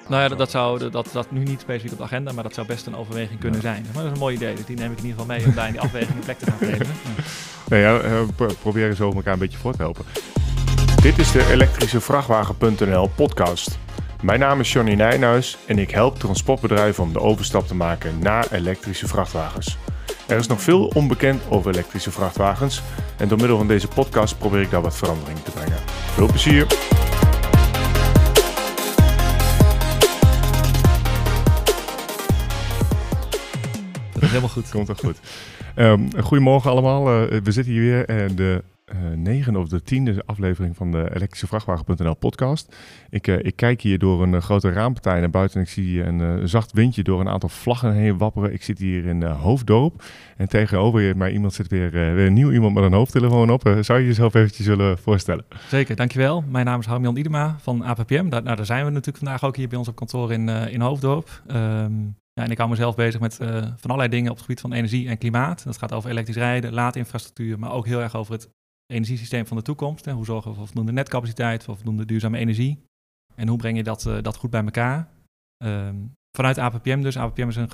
Nou ja, dat nu niet specifiek op de agenda, maar dat zou best een overweging kunnen zijn. Maar dat is een mooi idee, dus die neem ik in ieder geval mee om daar in die afweging een plek te gaan geven. Proberen zo elkaar een beetje voor te helpen. Dit is de elektrische-vrachtwagen.nl podcast. Mijn naam is Johnny Nijhuis en ik help transportbedrijven om de overstap te maken naar elektrische vrachtwagens. Er is nog veel onbekend over elektrische vrachtwagens en door middel van deze podcast probeer ik daar wat verandering te brengen. Veel plezier! Dat is helemaal goed. Komt toch goed. Goedemorgen allemaal. We zitten hier weer de 9e of de 10e aflevering van de elektrische-vrachtwagen.nl podcast. Ik kijk hier door een grote raampartij naar buiten en ik zie een zacht windje door een aantal vlaggen heen wapperen. Ik zit hier in Hoofddorp en tegenover mij iemand zit weer een nieuw iemand met een hoofdtelefoon op. Zou je jezelf eventjes willen voorstellen? Zeker, dankjewel. Mijn naam is Harmjan Idema van APPM. Daar zijn we natuurlijk vandaag ook hier bij ons op kantoor in Hoofddorp. En ik hou mezelf bezig met van allerlei dingen op het gebied van energie en klimaat. Dat gaat over elektrisch rijden, laadinfrastructuur, maar ook heel erg over het energiesysteem van de toekomst. Hè. Hoe zorgen we voor voldoende netcapaciteit, voor voldoende duurzame energie? En hoe breng je dat goed bij elkaar? Vanuit APPM dus. APPM is een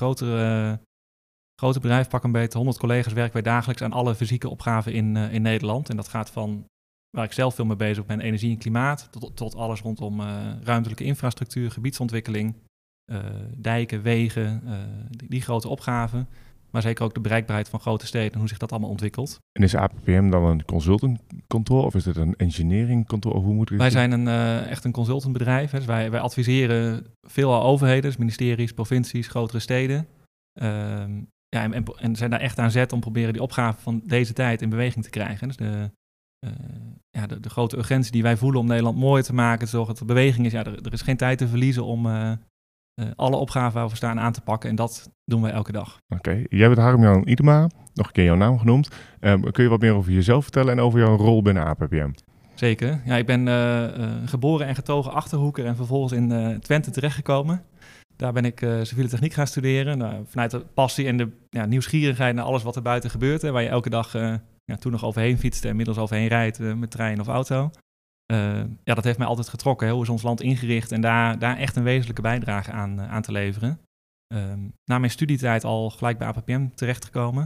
groter bedrijf, pak een beetje 100 collega's werken wij dagelijks aan alle fysieke opgaven in Nederland. En dat gaat van waar ik zelf veel mee bezig ben, energie en klimaat, tot alles rondom ruimtelijke infrastructuur, gebiedsontwikkeling, dijken, wegen, die grote opgaven. Maar zeker ook de bereikbaarheid van grote steden en hoe zich dat allemaal ontwikkelt. En is APPM dan een consultantkantoor of is het een engineeringkantoor? Of hoe moet ik wij zijn echt een consultantbedrijf. Hè. Dus wij adviseren veelal overheden, dus ministeries, provincies, grotere steden. En zijn daar echt aan zet om proberen die opgave van deze tijd in beweging te krijgen. Dus de grote urgentie die wij voelen om Nederland mooier te maken, te zorgen dat er beweging is. Ja, er is geen tijd te verliezen om alle opgaven waar we staan aan te pakken. En dat doen wij elke dag. Oké. Jij bent Harmjan Idema, nog een keer jouw naam genoemd. Kun je wat meer over jezelf vertellen en over jouw rol binnen APPM? Zeker. Ja, ik ben geboren en getogen Achterhoeker en vervolgens in Twente terechtgekomen. Daar ben ik civiele techniek gaan studeren. Vanuit de passie en de nieuwsgierigheid naar alles wat er buiten gebeurt. Hè, waar je elke dag toen nog overheen fietst en inmiddels overheen rijdt met trein of auto. Dat heeft mij altijd getrokken. Hoe is ons land ingericht en daar echt een wezenlijke bijdrage aan te leveren. Na mijn studietijd al gelijk bij APPM terechtgekomen.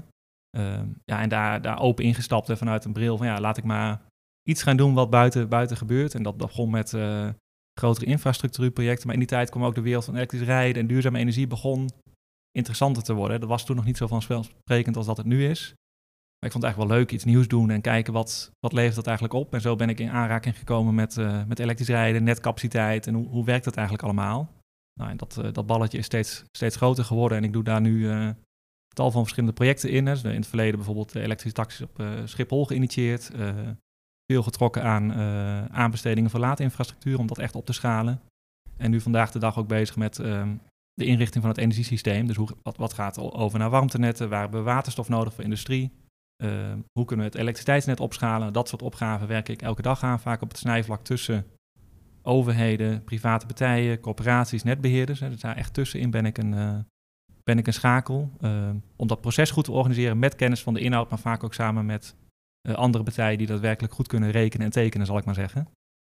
En daar open ingestapt vanuit een bril van laat ik maar iets gaan doen wat buiten gebeurt. En dat begon met grotere infrastructuurprojecten. Maar in die tijd kwam ook de wereld van elektrisch rijden en duurzame energie begon interessanter te worden. Dat was toen nog niet zo vanzelfsprekend als dat het nu is. Maar ik vond het eigenlijk wel leuk iets nieuws doen en kijken wat levert dat eigenlijk op. En zo ben ik in aanraking gekomen met elektrisch rijden, netcapaciteit en hoe werkt dat eigenlijk allemaal. Nou, en dat balletje is steeds groter geworden en ik doe daar nu tal van verschillende projecten in. Dus in het verleden bijvoorbeeld elektrische taxis op Schiphol geïnitieerd. Veel getrokken aan aanbestedingen voor laadinfrastructuur om dat echt op te schalen. En nu vandaag de dag ook bezig met de inrichting van het energiesysteem. Dus wat gaat over naar warmtenetten, waar hebben we waterstof nodig voor industrie? Hoe kunnen we het elektriciteitsnet opschalen? Dat soort opgaven werk ik elke dag aan, vaak op het snijvlak tussen overheden, private partijen, corporaties, netbeheerders. Dus daar echt tussenin ben ik een schakel. Om dat proces goed te organiseren met kennis van de inhoud, maar vaak ook samen met andere partijen die daadwerkelijk goed kunnen rekenen en tekenen, zal ik maar zeggen.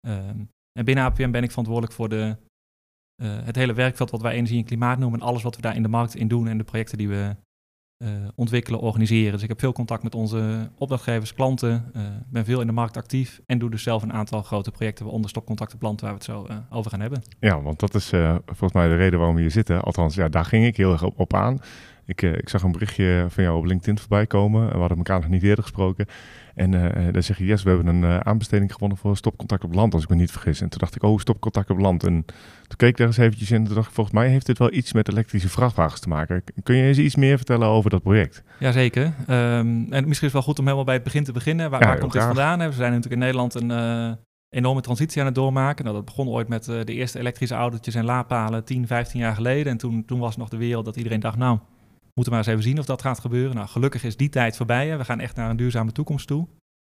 En binnen APPM ben ik verantwoordelijk voor het hele werkveld wat wij energie en klimaat noemen en alles wat we daar in de markt in doen en de projecten die we ontwikkelen, organiseren. Dus ik heb veel contact met onze opdrachtgevers, klanten, ben veel in de markt actief en doe dus zelf een aantal grote projecten, waaronder stopcontacten planten, waar we het zo over gaan hebben. Ja, want dat is volgens mij de reden waarom we hier zitten. Althans, daar ging ik heel erg op aan. Ik zag een berichtje van jou op LinkedIn voorbij komen. We hadden elkaar nog niet eerder gesproken. En dan zeg je, yes, we hebben een aanbesteding gewonnen voor stopcontact op land, als ik me niet vergis. En toen dacht ik, stopcontact op land. En toen keek ik daar eens eventjes in en toen dacht ik, volgens mij heeft dit wel iets met elektrische vrachtwagens te maken. Kun je eens iets meer vertellen over dat project? Jazeker. En misschien is het wel goed om helemaal bij het begin te beginnen. Waar komt dit vandaan? We zijn natuurlijk in Nederland een enorme transitie aan het doormaken. Nou, dat begon ooit met de eerste elektrische autootjes en laadpalen 10, 15 jaar geleden. En toen was nog de wereld dat iedereen dacht, moeten we maar eens even zien of dat gaat gebeuren. Nou, gelukkig is die tijd voorbij. Hè. We gaan echt naar een duurzame toekomst toe.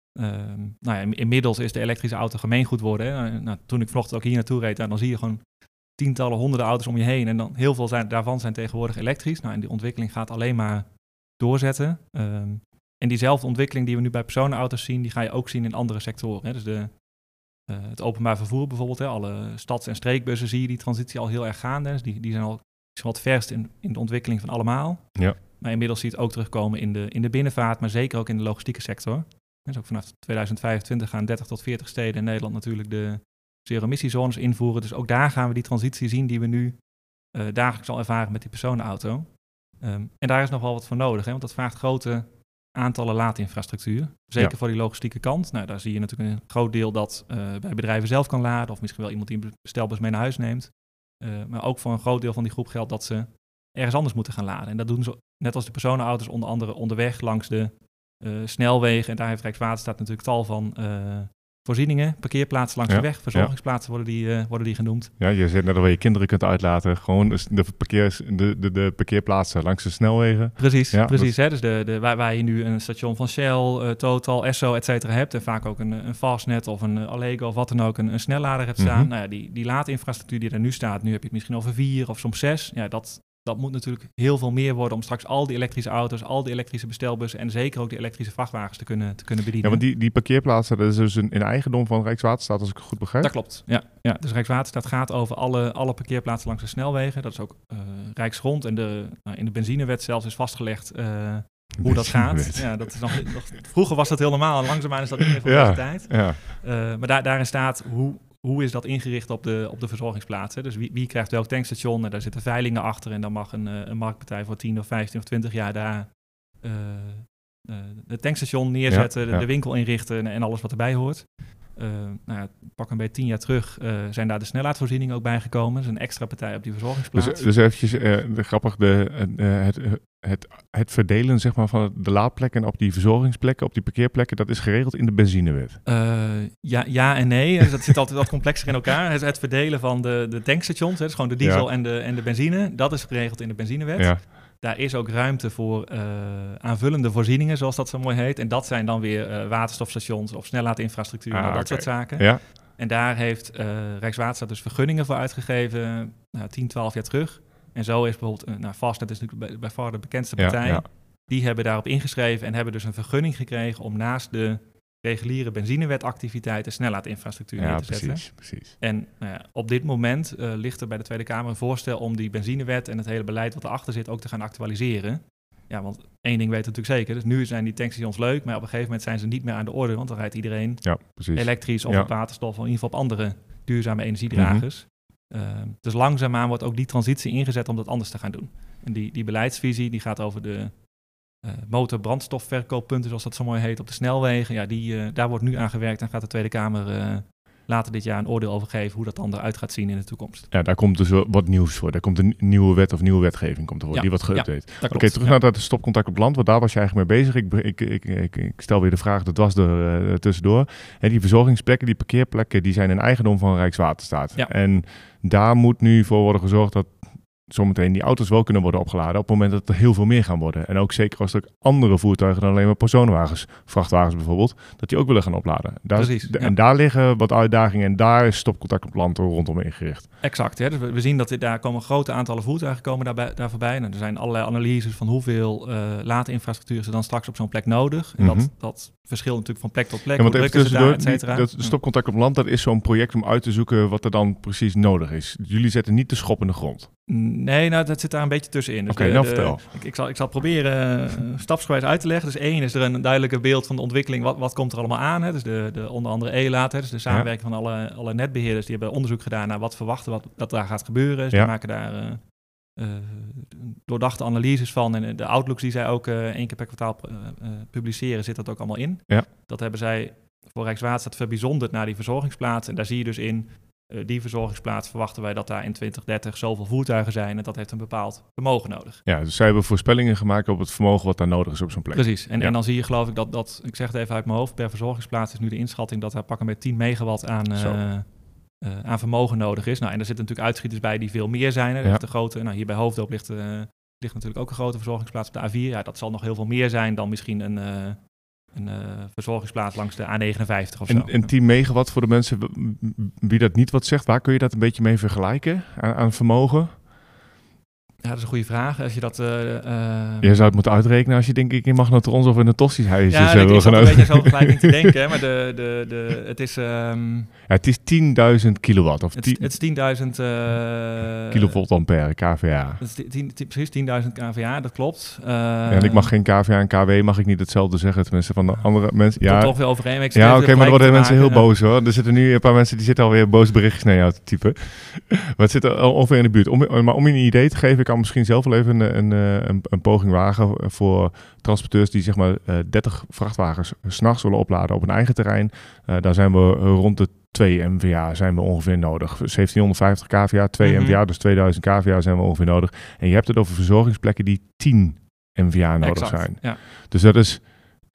Inmiddels is de elektrische auto gemeengoed worden. Hè. Toen ik vanochtend ook hier naartoe reed, dan zie je gewoon tientallen, honderden auto's om je heen. En dan heel veel daarvan zijn tegenwoordig elektrisch. En die ontwikkeling gaat alleen maar doorzetten. En diezelfde ontwikkeling die we nu bij personenauto's zien, die ga je ook zien in andere sectoren. Hè. Dus Het openbaar vervoer bijvoorbeeld. Alle stads- en streekbussen zie je die transitie al heel erg gaande. Dus die zijn al wat verst in de ontwikkeling van allemaal. Ja. Maar inmiddels zie je het ook terugkomen in de binnenvaart, maar zeker ook in de logistieke sector. Dus ook vanaf 2025 gaan 30 tot 40 steden in Nederland natuurlijk de zero-emissiezones invoeren. Dus ook daar gaan we die transitie zien die we nu dagelijks al ervaren met die personenauto. En daar is nog wel wat voor nodig, want dat vraagt grote aantallen laadinfrastructuur. Zeker voor die logistieke kant. Nou, daar zie je natuurlijk een groot deel dat bij bedrijven zelf kan laden, of misschien wel iemand die een bestelbus mee naar huis neemt. Maar ook voor een groot deel van die groep geldt dat ze ergens anders moeten gaan laden. En dat doen ze net als de personenauto's onder andere onderweg langs de snelwegen. En daar heeft Rijkswaterstaat natuurlijk tal van voorzieningen, parkeerplaatsen langs de weg, verzorgingsplaatsen worden die genoemd. Ja, je zegt net al waar je kinderen kunt uitlaten. Gewoon de parkeerplaatsen langs de snelwegen. Precies. Hè? Dus waar je nu een station van Shell, Total, Esso, et cetera hebt. En vaak ook een Fastnet of een Allego of wat dan ook, een snellader hebt staan. Nou ja, die laadinfrastructuur die er nu staat, nu heb je het misschien over 4 of soms 6. Ja, dat moet natuurlijk heel veel meer worden om straks al die elektrische auto's, al die elektrische bestelbussen en zeker ook die elektrische vrachtwagens te kunnen bedienen. Ja, want die parkeerplaatsen, dat is dus in eigendom van Rijkswaterstaat, als ik het goed begrijp? Dat klopt, ja. Dus Rijkswaterstaat gaat over alle parkeerplaatsen langs de snelwegen. Dat is ook Rijksgrond en in de benzinewet zelfs is vastgelegd hoe dat gaat. Ja, dat is nog, vroeger was dat heel normaal en langzaamaan is dat niet meer van deze tijd. Ja. Maar daarin staat hoe is dat ingericht op de verzorgingsplaatsen? Dus wie krijgt welk tankstation? Daar zitten veilingen achter en dan mag een marktpartij voor 10 of 15 of 20 jaar daar het tankstation neerzetten, de winkel inrichten en alles wat erbij hoort. Pak een beetje 10 jaar terug zijn daar de snellaadvoorzieningen ook bijgekomen. Dus een extra partij op die verzorgingsplaats. Dus eventjes grappig, het verdelen zeg maar, van de laadplekken op die verzorgingsplekken, op die parkeerplekken, dat is geregeld in de benzinewet? Ja en nee. Dus dat zit altijd wat complexer in elkaar. Het verdelen van de tankstations, dus gewoon de diesel en de benzine, dat is geregeld in de benzinewet. Ja. Daar is ook ruimte voor aanvullende voorzieningen, zoals dat zo mooi heet. En dat zijn dan weer waterstofstations of snellaadinfrastructuur, dat soort zaken. Ja. En daar heeft Rijkswaterstaat dus vergunningen voor uitgegeven 10, 12 jaar terug. En zo is bijvoorbeeld, Fastnet is natuurlijk bij far de bekendste partij. Ja. Die hebben daarop ingeschreven en hebben dus een vergunning gekregen om naast de reguliere benzinewetactiviteiten snellaadinfrastructuur neer te zetten. Precies. En op dit moment ligt er bij de Tweede Kamer een voorstel om die benzinewet en het hele beleid wat erachter zit ook te gaan actualiseren. Ja, want één ding weten we natuurlijk zeker. Dus nu zijn die tankstations leuk, maar op een gegeven moment zijn ze niet meer aan de orde, want dan rijdt iedereen elektrisch of op waterstof of in ieder geval op andere duurzame energiedragers. Dus langzaamaan wordt ook die transitie ingezet om dat anders te gaan doen. En die beleidsvisie die gaat over de motor-brandstofverkooppunten, zoals dat zo mooi heet, op de snelwegen. Ja, daar wordt nu aan gewerkt en gaat de Tweede Kamer later dit jaar een oordeel over geven hoe dat dan eruit gaat zien in de toekomst. Ja, daar komt dus wat nieuws voor. Daar komt een nieuwe wet of nieuwe wetgeving komt ervoor, die wordt geüpdate. Oké, terug naar dat stopcontact op land, want daar was je eigenlijk mee bezig. Ik stel weer de vraag, dat was er tussendoor. En die verzorgingsplekken, die parkeerplekken, die zijn in eigendom van Rijkswaterstaat. Ja. En daar moet nu voor worden gezorgd dat zometeen die auto's wel kunnen worden opgeladen op het moment dat er heel veel meer gaan worden. En ook zeker als er andere voertuigen dan alleen maar personenwagens, vrachtwagens bijvoorbeeld, dat die ook willen gaan opladen. En daar liggen wat uitdagingen en daar is stopcontact op land rondom ingericht. Exact. Ja. Dus we zien dat daar komen grote aantallen voertuigen daar voorbij. Nou, er zijn allerlei analyses van hoeveel laadinfrastructuur is er dan straks op zo'n plek nodig. En dat verschilt natuurlijk van plek tot plek. Ja, want even tussendoor, dat stopcontact op land, dat is zo'n project om uit te zoeken wat er dan precies nodig is. Jullie zetten niet de schop in de grond. Nee, dat zit daar een beetje tussenin. Dus vertel. Ik zal proberen stapsgewijs uit te leggen. Dus één is er een duidelijke beeld van de ontwikkeling. Wat komt er allemaal aan? Hè? Dus de onder andere ELAT, dus de samenwerking van alle netbeheerders. Die hebben onderzoek gedaan naar wat verwachten dat daar gaat gebeuren. Dus die maken daar doordachte analyses van. En de outlooks die zij ook 1 keer per kwartaal publiceren, zit dat ook allemaal in. Ja. Dat hebben zij voor Rijkswaterstaat verbijzonderd naar die verzorgingsplaats. En daar zie je dus in, die verzorgingsplaats verwachten wij dat daar in 2030 zoveel voertuigen zijn en dat heeft een bepaald vermogen nodig. Ja, dus zij hebben voorspellingen gemaakt op het vermogen wat daar nodig is op zo'n plek. Precies. En dan zie je geloof ik dat, ik zeg het even uit mijn hoofd, per verzorgingsplaats is nu de inschatting dat daar pakken met 10 megawatt aan vermogen nodig is. Nou, en er zitten natuurlijk uitschieters bij die veel meer zijn. Hè. De grote, hier bij Hoofddorp ligt natuurlijk ook een grote verzorgingsplaats op de A4. Ja, dat zal nog heel veel meer zijn dan misschien een verzorgingsplaats langs de A59 of zo. En 10 megawatt voor de mensen, wie dat niet wat zegt, waar kun je dat een beetje mee vergelijken aan vermogen? Ja, dat is een goede vraag. Als je dat... Je zou het moeten uitrekenen als je denk ik in magnetrons of in een tostisch-huisjes ja, ik zat een beetje aan zo'n vergelijking te denken. Hè, maar het is... het is 10.000 kilowatt. Of het is 10.000... kilovolt ampère, kVA. Het is precies 10.000 kVA, dat klopt. En ik mag geen kVA en kW, mag ik niet hetzelfde zeggen. Tenminste van de andere mensen. Ja, toch weer overeen. Ja, oké, maar dan worden mensen heel boos hoor. Er zitten nu een paar mensen die zitten alweer boos berichtjes naar jou te typen. Maar het zit al ongeveer in de buurt. Maar om je een idee te geven, ik kan misschien zelf wel even een poging wagen voor transporteurs die zeg maar 30 vrachtwagens 's nachts willen opladen op een eigen terrein. Daar zijn we rond de 2 MVA zijn we ongeveer nodig. 1750 kVA, 2 MVA, dus 2000 kVA zijn we ongeveer nodig. En je hebt het over verzorgingsplekken die 10 MVA nodig zijn. Ja. Dus dat is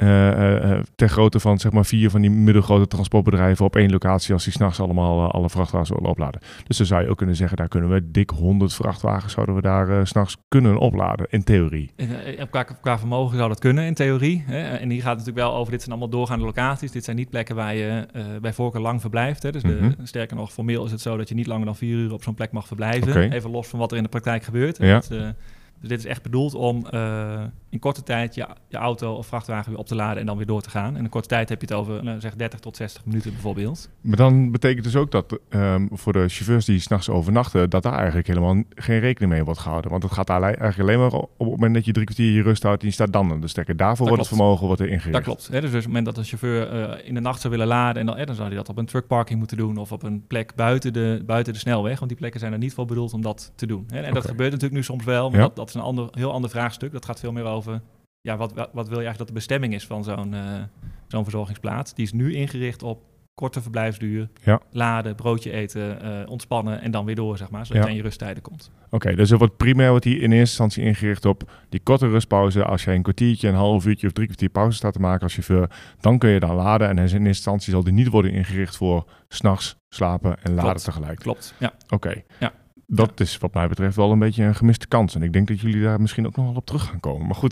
ter grootte van zeg maar 4 van die middelgrote transportbedrijven op één locatie als die 's nachts allemaal alle vrachtwagens willen opladen. Dus dan zou je ook kunnen zeggen, daar kunnen we dik 100 vrachtwagens zouden we daar 's nachts kunnen opladen, in theorie. Qua vermogen zou dat kunnen, in theorie. Hè? En hier gaat het natuurlijk wel over, dit zijn allemaal doorgaande locaties. Dit zijn niet plekken waar je bij voorkeur lang verblijft. Hè? Dus sterker nog, formeel is het zo dat je niet langer dan 4 uur op zo'n plek mag verblijven. Okay. Even los van wat er in de praktijk gebeurt. Ja. Dus dit is echt bedoeld om in korte tijd je auto of vrachtwagen weer op te laden en dan weer door te gaan. En in korte tijd heb je het over zeg 30 tot 60 minuten bijvoorbeeld. Maar dan betekent dus ook dat voor de chauffeurs die 's nachts overnachten, dat daar eigenlijk helemaal geen rekening mee wordt gehouden. Want het gaat eigenlijk alleen maar op het moment dat je 3 kwartier je rust houdt en je staat dan aan de stekker. Daarvoor wordt het vermogen er ingericht. Dat klopt. Hè? Dus op het moment dat de chauffeur in de nacht zou willen laden, dan zou hij dat op een truckparking moeten doen of op een plek buiten de snelweg. Want die plekken zijn er niet voor bedoeld om dat te doen. Hè? En dat gebeurt natuurlijk nu soms wel, maar dat is een heel ander vraagstuk. Dat gaat veel meer over wat wil je eigenlijk dat de bestemming is van zo'n verzorgingsplaats. Die is nu ingericht op korte verblijfsduur, laden, broodje eten, ontspannen en dan weer door, zeg maar, zodat je aan je rusttijden komt. Oké, dus er wordt primair in eerste instantie ingericht op die korte rustpauze. Als je een kwartiertje, een half uurtje of 3 kwartier pauze staat te maken als chauffeur, dan kun je dan laden. En in eerste instantie zal die niet worden ingericht voor 's nachts slapen en laden tegelijk. Klopt, ja. Oké. Ja. Dat is wat mij betreft wel een beetje een gemiste kans. En ik denk dat jullie daar misschien ook nog wel op terug gaan komen. Maar goed,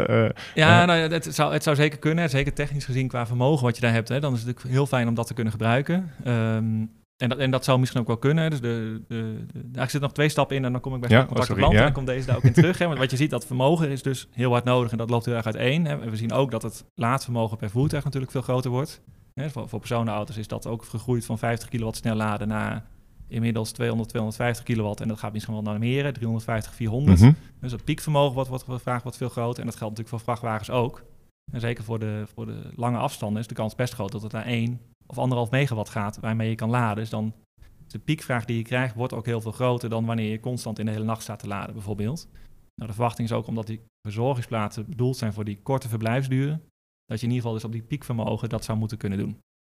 het zou zeker kunnen. Zeker technisch gezien qua vermogen wat je daar hebt. Hè, dan is het natuurlijk heel fijn om dat te kunnen gebruiken. En dat zou misschien ook wel kunnen. Dus daar zitten nog 2 stappen in en dan kom ik bij contact op land. En dan komt deze daar ook in terug. Hè, want wat je ziet, dat vermogen is dus heel hard nodig. En dat loopt heel erg uiteen. Hè. We zien ook dat het laadvermogen per voertuig natuurlijk veel groter wordt. Hè, voor personenauto's is dat ook gegroeid van 50 kilowatt snel laden naar inmiddels 250 kilowatt. En dat gaat misschien wel naar meer, 350, 400. Dus het piekvermogen wordt gevraagd wat veel groter. En dat geldt natuurlijk voor vrachtwagens ook. En zeker voor de lange afstanden is de kans best groot dat het naar 1 of 1,5 megawatt gaat, waarmee je kan laden. Dus dan de piekvraag die je krijgt wordt ook heel veel groter dan wanneer je constant in de hele nacht staat te laden, bijvoorbeeld. Nou, de verwachting is ook, omdat die verzorgingsplaatsen bedoeld zijn voor die korte verblijfsduren, dat je in ieder geval dus op die piekvermogen dat zou moeten kunnen doen.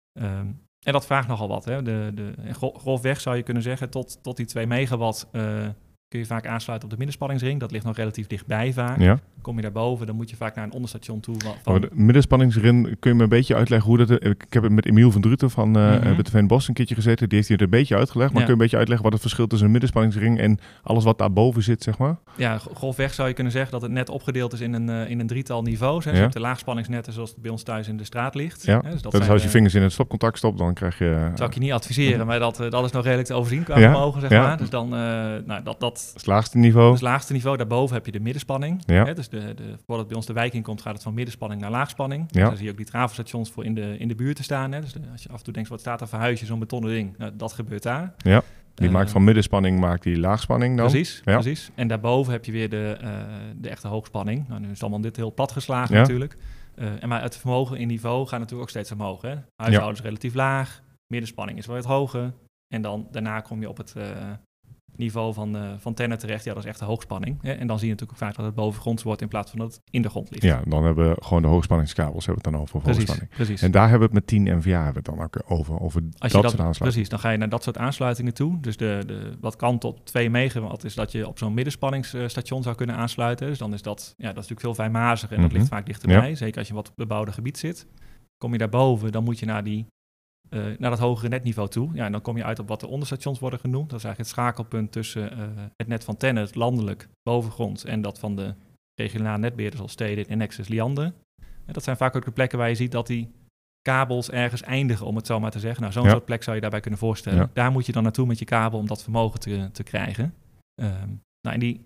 En dat vraagt nogal wat. Hè. Grofweg zou je kunnen zeggen, tot die 2 megawatt kun je vaak aansluiten op de middenspanningsring. Dat ligt nog relatief dichtbij vaak. Ja. Kom je daarboven, dan moet je vaak naar een onderstation toe. De middenspanningsring, kun je me een beetje uitleggen hoe dat... Ik heb het met Emiel van Druten van Witteveen Bos een keertje gezeten. Die heeft hier een beetje uitgelegd. Maar kun je een beetje uitleggen wat het verschil tussen een middenspanningsring en alles wat daarboven zit, zeg maar? Ja, grofweg zou je kunnen zeggen dat het net opgedeeld is in een drietal niveaus. Hè. Je hebt de laagspanningsnetten zoals het bij ons thuis in de straat ligt. Ja. Dus dat als je vingers in het stopcontact stopt, dan krijg je... Zou ik je niet adviseren, maar dat is nog redelijk te overzien qua vermogen, zeg maar. Dus dan... dat is het laagste niveau. Dat is het laagste niveau. Daarboven heb je de middenspanning. Ja. Hè, dus voordat het bij ons de wijk in komt, gaat het van middenspanning naar laagspanning. Ja. Dus dan zie je ook die trafostations voor in de buurt te staan. Hè. Dus als je af en toe denkt, wat staat er voor huisje, zo'n betonnen ding? Nou, dat gebeurt daar. Ja. Die maakt van middenspanning maakt die laagspanning dan. Precies. En daarboven heb je weer de echte hoogspanning. Nou, nu is het allemaal dit heel plat geslagen natuurlijk. Maar het vermogen in niveau gaat natuurlijk ook steeds omhoog. Hè. Huishoudens relatief laag. Middenspanning is wel wat hoger. En dan daarna kom je op het niveau van Tennet terecht. Ja, dat is echt de hoogspanning. Hè? En dan zie je natuurlijk ook vaak dat het bovengronds wordt in plaats van dat het in de grond ligt. Ja, dan hebben we gewoon de hoogspanningskabels hebben we het dan over hoogspanning. Precies. En daar hebben we het met 10 MVA hebben we het dan ook over dat soort aansluitingen. Precies, dan ga je naar dat soort aansluitingen toe. Dus wat kan tot 2 megawatt is dat je op zo'n middenspanningsstation zou kunnen aansluiten. Dus dan is dat is natuurlijk veel fijnmaziger en dat ligt vaak dichterbij. Ja. Zeker als je wat bebouwde gebied zit. Kom je daarboven, dan moet je naar dat hogere netniveau toe. Ja, en dan kom je uit op wat de onderstations worden genoemd. Dat is eigenlijk het schakelpunt tussen het net van Tennet, landelijk, bovengronds, en dat van de regionale netbeheerders als Stedin en Nexus Liander. En dat zijn vaak ook de plekken waar je ziet dat die kabels ergens eindigen, om het zo maar te zeggen. Nou, zo'n soort plek zou je daarbij kunnen voorstellen. Ja. Daar moet je dan naartoe met je kabel om dat vermogen te krijgen. En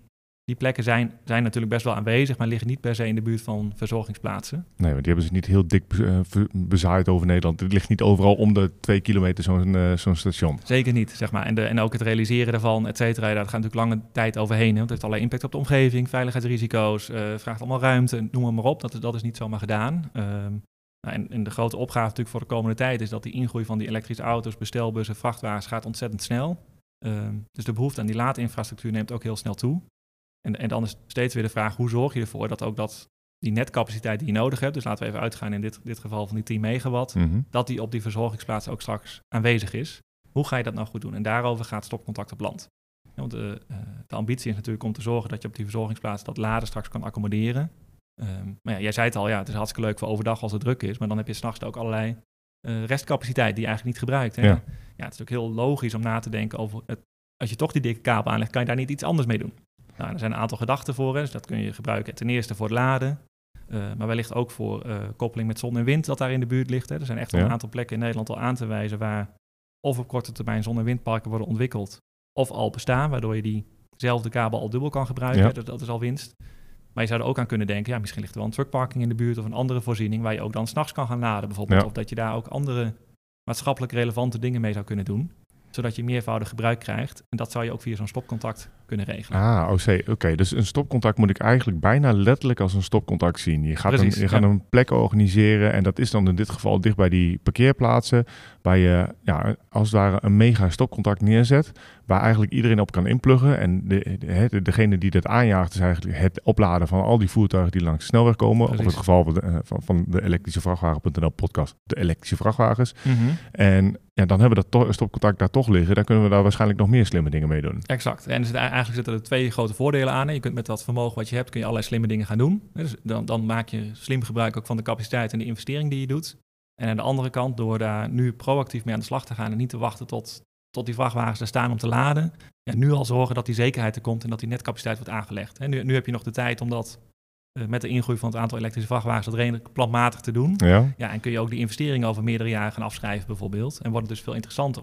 Die plekken zijn natuurlijk best wel aanwezig, maar liggen niet per se in de buurt van verzorgingsplaatsen. Nee, want die hebben ze niet heel dik bezaaid over Nederland. Het ligt niet overal om de 2 kilometer zo'n station. Zeker niet, zeg maar. En ook het realiseren daarvan, et cetera, daar gaat natuurlijk lange tijd overheen. Hè? Want het heeft allerlei impact op de omgeving, veiligheidsrisico's, vraagt allemaal ruimte, noem maar op. Dat is niet zomaar gedaan. En de grote opgave natuurlijk voor de komende tijd is dat die ingroei van die elektrische auto's, bestelbussen, vrachtwagens gaat ontzettend snel. Dus de behoefte aan die laadinfrastructuur neemt ook heel snel toe. En dan is steeds weer de vraag, hoe zorg je ervoor dat ook die netcapaciteit die je nodig hebt, dus laten we even uitgaan in dit geval van die 10 megawatt, dat die op die verzorgingsplaats ook straks aanwezig is. Hoe ga je dat nou goed doen? En daarover gaat Stopcontact op land. Ja, want de ambitie is natuurlijk om te zorgen dat je op die verzorgingsplaats dat laden straks kan accommoderen. Maar ja, jij zei het al, het is hartstikke leuk voor overdag als het druk is, maar dan heb je 's nachts ook allerlei restcapaciteit die je eigenlijk niet gebruikt. Hè? Ja, het is ook heel logisch om na te denken over, als je toch die dikke kabel aanlegt, kan je daar niet iets anders mee doen? Nou, er zijn een aantal gedachten voor, dus dat kun je gebruiken ten eerste voor het laden, maar wellicht ook voor koppeling met zon en wind dat daar in de buurt ligt. Hè. Er zijn echt wel een aantal plekken in Nederland al aan te wijzen waar of op korte termijn zon- en windparken worden ontwikkeld of al bestaan, waardoor je diezelfde kabel al dubbel kan gebruiken. Ja. Dat is al winst. Maar je zou er ook aan kunnen denken, misschien ligt er wel een truckparking in de buurt of een andere voorziening waar je ook dan 's nachts kan gaan laden bijvoorbeeld. Ja. Of dat je daar ook andere maatschappelijk relevante dingen mee zou kunnen doen, zodat je meervoudig gebruik krijgt. En dat zou je ook via zo'n stopcontact kunnen regelen. Oké. Dus een stopcontact moet ik eigenlijk bijna letterlijk als een stopcontact zien. Je gaat een plek organiseren en dat is dan in dit geval dicht bij die parkeerplaatsen, waar je als het ware een mega stopcontact neerzet, waar eigenlijk iedereen op kan inpluggen. En degene die dat aanjaagt is eigenlijk het opladen van al die voertuigen die langs de snelweg komen. Precies. Of het geval van de elektrische vrachtwagen.nl podcast, de elektrische vrachtwagens. Mm-hmm. En dan hebben we dat stopcontact daar toch liggen. Dan kunnen we daar waarschijnlijk nog meer slimme dingen mee doen. Exact. En eigenlijk zitten er 2 grote voordelen aan. Je kunt met dat vermogen wat je hebt, kun je allerlei slimme dingen gaan doen. Dus dan maak je slim gebruik ook van de capaciteit en de investering die je doet. En aan de andere kant, door daar nu proactief mee aan de slag te gaan en niet te wachten tot die vrachtwagens er staan om te laden. Nu al zorgen dat die zekerheid er komt en dat die netcapaciteit wordt aangelegd. En nu heb je nog de tijd om dat met de ingroei van het aantal elektrische vrachtwagens dat redelijk planmatig te doen. Ja, en kun je ook die investeringen over meerdere jaren gaan afschrijven bijvoorbeeld. En wordt het dus veel interessanter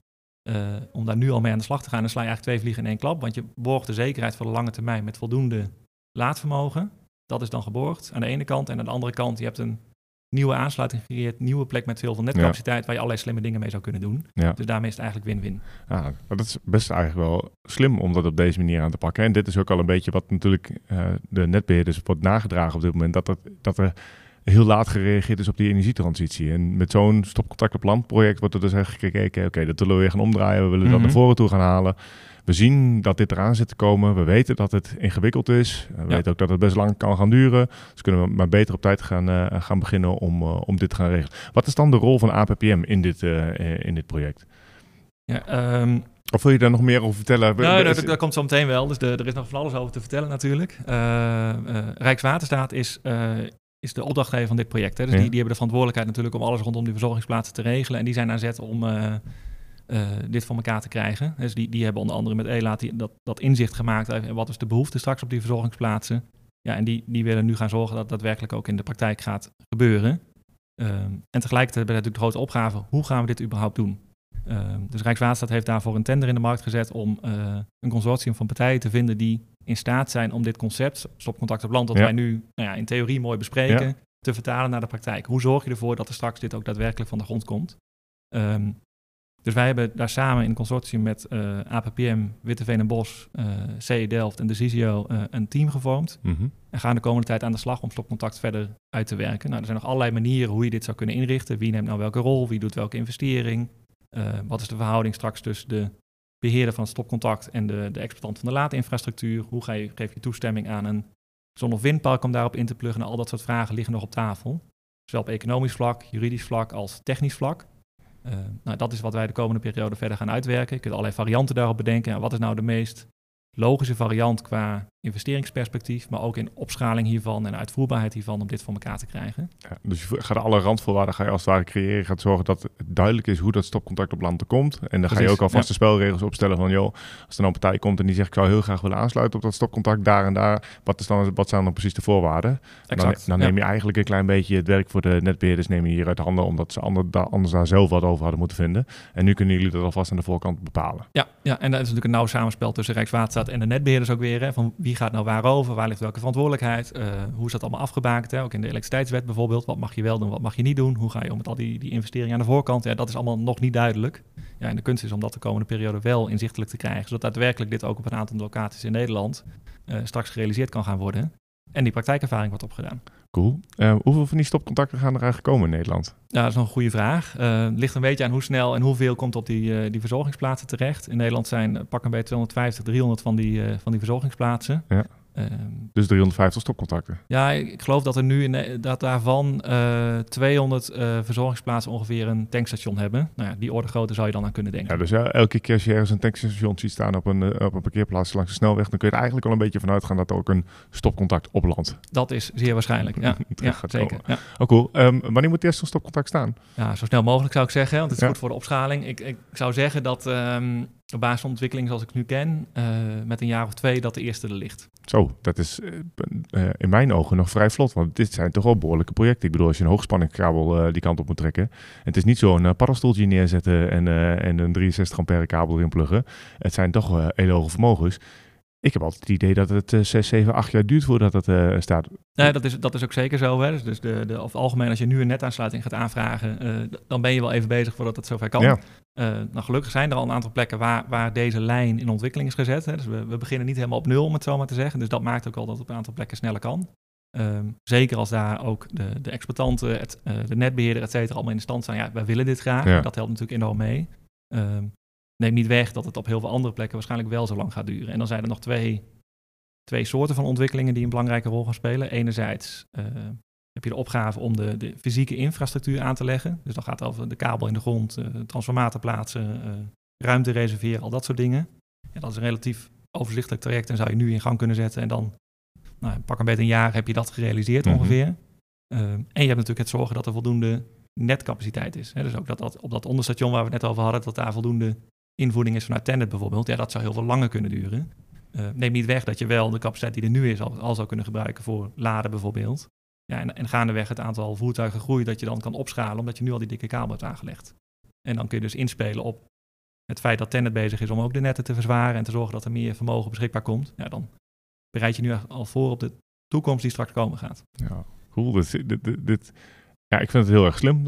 om daar nu al mee aan de slag te gaan. Dan sla je eigenlijk 2 vliegen in 1 klap, want je borgt de zekerheid voor de lange termijn met voldoende laadvermogen. Dat is dan geborgd aan de ene kant. En aan de andere kant, je hebt een nieuwe aansluiting gecreëerd, nieuwe plek met veel netcapaciteit, waar je allerlei slimme dingen mee zou kunnen doen. Ja. Dus daarmee is het eigenlijk win-win. Ja, maar dat is best eigenlijk wel slim om dat op deze manier aan te pakken. En dit is ook al een beetje wat natuurlijk de netbeheerders wordt nagedragen op dit moment, dat er heel laat gereageerd is op die energietransitie. En met zo'n stopcontact op land project wordt er dus eigenlijk gekeken, oké, dat willen we weer gaan omdraaien, we willen dat naar voren toe gaan halen. We zien dat dit eraan zit te komen. We weten dat het ingewikkeld is. We weten ook dat het best lang kan gaan duren. Dus kunnen we maar beter op tijd gaan beginnen om dit te gaan regelen. Wat is dan de rol van APPM in dit project? Ja, of wil je daar nog meer over vertellen? Dat komt zo meteen wel. Dus er is nog van alles over te vertellen natuurlijk. Rijkswaterstaat is de opdrachtgever van dit project. Hè. Dus die hebben de verantwoordelijkheid natuurlijk om alles rondom die verzorgingsplaatsen te regelen. En die zijn aan zet om dit voor elkaar te krijgen. Dus die hebben onder andere met ELAAT dat inzicht gemaakt. En wat is de behoefte straks op die verzorgingsplaatsen? Ja, en die willen nu gaan zorgen dat dat werkelijk ook in de praktijk gaat gebeuren. En tegelijkertijd hebben we natuurlijk de grote opgave, hoe gaan we dit überhaupt doen? Dus Rijkswaterstaat heeft daarvoor een tender in de markt gezet om een consortium van partijen te vinden die in staat zijn om dit concept, stopcontact op land, dat wij nu in theorie mooi bespreken, te vertalen naar de praktijk. Hoe zorg je ervoor dat er straks dit ook daadwerkelijk van de grond komt? Dus wij hebben daar samen in een consortium met APPM, Witteveen en Bosch, CE Delft en de CISIO een team gevormd. Mm-hmm. En gaan de komende tijd aan de slag om stopcontact verder uit te werken. Nou, er zijn nog allerlei manieren hoe je dit zou kunnen inrichten. Wie neemt nou welke rol? Wie doet welke investering? Wat is de verhouding straks tussen de beheerder van het stopcontact en de exploitant van de laadinfrastructuur? Hoe geef je toestemming aan een zon- of windpark om daarop in te pluggen? Al dat soort vragen liggen nog op tafel. Zowel op economisch vlak, juridisch vlak als technisch vlak. Dat is wat wij de komende periode verder gaan uitwerken. Je kunt allerlei varianten daarop bedenken. Wat is nou de meest logische variant qua investeringsperspectief, maar ook in opschaling hiervan en uitvoerbaarheid hiervan om dit voor elkaar te krijgen. Ja, dus je gaat alle randvoorwaarden als het ware creëren. Je gaat zorgen dat het duidelijk is hoe dat stopcontact op land er komt. En dan ga je ook alvast de spelregels opstellen van, joh, als er nou een partij komt en die zegt, ik zou heel graag willen aansluiten op dat stopcontact daar en daar. Wat zijn dan precies de voorwaarden? Dan neem je eigenlijk een klein beetje het werk voor de netbeheerders neem je hier uit de handen, omdat ze anders daar zelf wat over hadden moeten vinden. En nu kunnen jullie dat alvast aan de voorkant bepalen. Ja, en dat is natuurlijk een nauw samenspel tussen Rijkswaterstaat en de netbeheerders ook weer. Hè, van wie wie gaat nou waarover, waar ligt welke verantwoordelijkheid, hoe is dat allemaal afgebakend, hè? Ook in de elektriciteitswet bijvoorbeeld, wat mag je wel doen, wat mag je niet doen, hoe ga je om met al die investeringen aan de voorkant, ja, dat is allemaal nog niet duidelijk. Ja, en de kunst is om dat de komende periode wel inzichtelijk te krijgen, zodat daadwerkelijk dit ook op een aantal locaties in Nederland straks gerealiseerd kan gaan worden en die praktijkervaring wordt opgedaan. Cool. Hoeveel van die stopcontacten gaan er eigenlijk komen in Nederland? Ja, dat is nog een goede vraag. Het ligt een beetje aan hoe snel en hoeveel komt op die verzorgingsplaatsen terecht. In Nederland zijn pak een beetje 250, 300 van die verzorgingsplaatsen. Ja. Dus 350 stopcontacten? Ja, ik geloof dat er nu dat daarvan 200 verzorgingsplaatsen ongeveer een tankstation hebben. Nou ja, die orde grootte zou je dan aan kunnen denken. Ja, dus elke keer als je ergens een tankstation ziet staan op een parkeerplaats langs de snelweg, dan kun je er eigenlijk al een beetje vanuit gaan dat er ook een stopcontact oplandt. Dat is zeer waarschijnlijk, ja zeker. Ja. Oh, cool. Wanneer moet eerst een stopcontact staan? Ja, zo snel mogelijk zou ik zeggen, want het is goed voor de opschaling. Ik zou zeggen dat op basis van de ontwikkeling zoals ik nu ken, met een jaar of 2 dat de eerste er ligt. Zo, dat is in mijn ogen nog vrij vlot, want dit zijn toch wel behoorlijke projecten. Ik bedoel, als je een hoogspanningskabel die kant op moet trekken, en het is niet zo'n paddenstoeltje neerzetten en een 63 ampère kabel erin pluggen. Het zijn toch hele hoge vermogens. Ik heb altijd het idee dat het 6, 7, 8 jaar duurt voordat het staat. Nee, dat is ook zeker zo. Hè? Dus over het algemeen, als je nu een netaansluiting gaat aanvragen, dan ben je wel even bezig voordat het zover kan. Ja. Nou, gelukkig zijn er al een aantal plekken waar deze lijn in ontwikkeling is gezet. Hè? Dus we beginnen niet helemaal op nul, om het zo maar te zeggen. Dus dat maakt ook al dat het op een aantal plekken sneller kan. Zeker als daar ook de exploitanten, de netbeheerder, et cetera, allemaal in de stand zijn. Ja, wij willen dit graag. Ja. Dat helpt natuurlijk enorm mee. Neemt niet weg dat het op heel veel andere plekken waarschijnlijk wel zo lang gaat duren. En dan zijn er nog twee soorten van ontwikkelingen die een belangrijke rol gaan spelen. Enerzijds heb je de opgave om de fysieke infrastructuur aan te leggen. Dus dan gaat het over de kabel in de grond, transformator plaatsen, ruimte reserveren, al dat soort dingen. Ja, dat is een relatief overzichtelijk traject en zou je nu in gang kunnen zetten. En dan pak een beetje een jaar heb je dat gerealiseerd ongeveer. En je hebt natuurlijk het zorgen dat er voldoende netcapaciteit is. Hè? Dus ook dat op dat onderstation waar we het net over hadden, dat daar voldoende invoering is vanuit TenneT bijvoorbeeld. Ja, dat zou heel veel langer kunnen duren. Neem niet weg dat je wel de capaciteit die er nu is al zou kunnen gebruiken voor laden bijvoorbeeld. Ja, en gaandeweg het aantal voertuigen groeit dat je dan kan opschalen omdat je nu al die dikke kabel hebt aangelegd. En dan kun je dus inspelen op het feit dat TenneT bezig is om ook de netten te verzwaren en te zorgen dat er meer vermogen beschikbaar komt. Ja, dan bereid je nu al voor op de toekomst die straks komen gaat. Ja, cool. Ja, ik vind het heel erg slim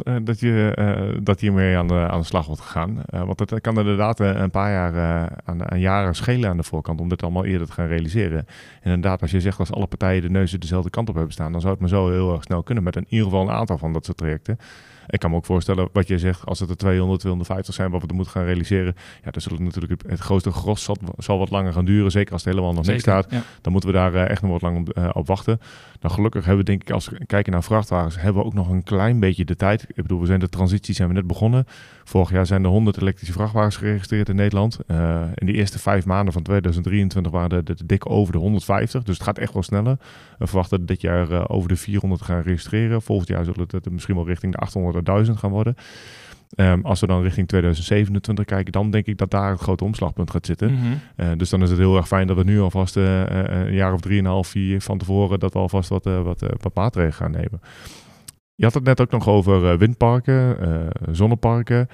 dat hiermee aan de slag wordt gegaan. Want het kan inderdaad een paar jaar aan jaren schelen aan de voorkant om dit allemaal eerder te gaan realiseren. En inderdaad, als je zegt als alle partijen de neuzen dezelfde kant op hebben staan, dan zou het maar zo heel erg snel kunnen met in ieder geval een aantal van dat soort trajecten. Ik kan me ook voorstellen, wat je zegt, als het er 200, 250 zijn wat we moeten gaan realiseren, ja, dan zullen natuurlijk het grootste gros zal wat langer gaan duren. Zeker als het helemaal nog niks staat. Ja. Dan moeten we daar echt nog wat lang op wachten. Nou, gelukkig hebben we, denk ik, als we kijken naar vrachtwagens, hebben we ook nog een klein beetje de tijd. Ik bedoel, de transitie zijn we net begonnen. Vorig jaar zijn er 100 elektrische vrachtwagens geregistreerd in Nederland. In de eerste 5 maanden van 2023 waren er dik over de 150. Dus het gaat echt wel sneller. We verwachten dit jaar over de 400 gaan registreren. Volgend jaar zullen het misschien wel richting de 800 1000 gaan worden. Als we dan richting 2027 kijken, dan denk ik dat daar het grote omslagpunt gaat zitten. Mm-hmm. Dus dan is het heel erg fijn dat we nu alvast een jaar of 3,5, 4 van tevoren dat we alvast wat maatregelen gaan nemen. Je had het net ook nog over windparken, zonneparken.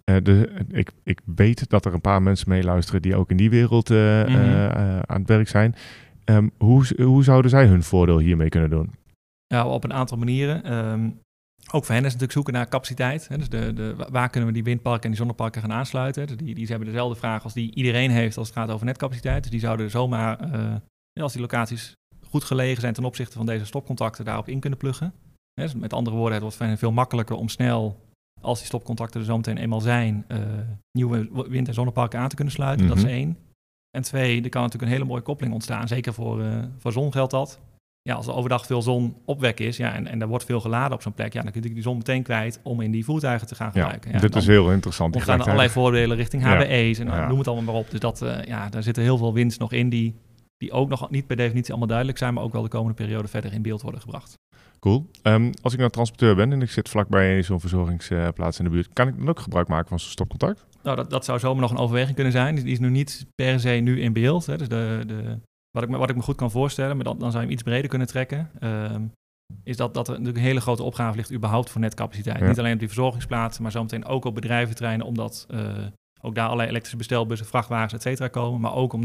Ik weet dat er een paar mensen meeluisteren die ook in die wereld aan het werk zijn. Hoe zouden zij hun voordeel hiermee kunnen doen? Ja, op een aantal manieren. Ook voor hen is natuurlijk zoeken naar capaciteit. Hè? Dus waar kunnen we die windparken en die zonneparken gaan aansluiten? Dus die hebben dezelfde vraag als die iedereen heeft als het gaat over netcapaciteit. Dus die zouden zomaar, als die locaties goed gelegen zijn ten opzichte van deze stopcontacten, daarop in kunnen pluggen. Dus met andere woorden, het wordt veel makkelijker om snel, als die stopcontacten er zo meteen eenmaal zijn, nieuwe wind- en zonneparken aan te kunnen sluiten. Mm-hmm. Dat is 1. En 2, er kan natuurlijk een hele mooie koppeling ontstaan. Zeker voor zon geldt dat. Ja, als er overdag veel zon opwek is en er wordt veel geladen op zo'n plek, ja, dan kun je die zon meteen kwijt om in die voertuigen te gaan gebruiken. Ja, dit is heel interessant. Er gaan allerlei voordelen richting HBE's en noem het allemaal maar op. Dus daar zitten heel veel winst nog in die ook nog niet per definitie allemaal duidelijk zijn, maar ook wel de komende periode verder in beeld worden gebracht. Cool. Als ik nou transporteur ben en ik zit vlakbij zo'n verzorgingsplaats in de buurt, kan ik dan ook gebruik maken van zo'n stopcontact? Nou, dat zou zomaar nog een overweging kunnen zijn. Die is nu niet per se nu in beeld. Hè. Dus wat ik me goed kan voorstellen, maar dan zou je hem iets breder kunnen trekken, is dat er natuurlijk een hele grote opgave ligt überhaupt voor netcapaciteit. Ja. Niet alleen op die verzorgingsplaatsen, maar zometeen ook op bedrijventerreinen, omdat ook daar allerlei elektrische bestelbussen, vrachtwagens, et cetera komen, maar ook omdat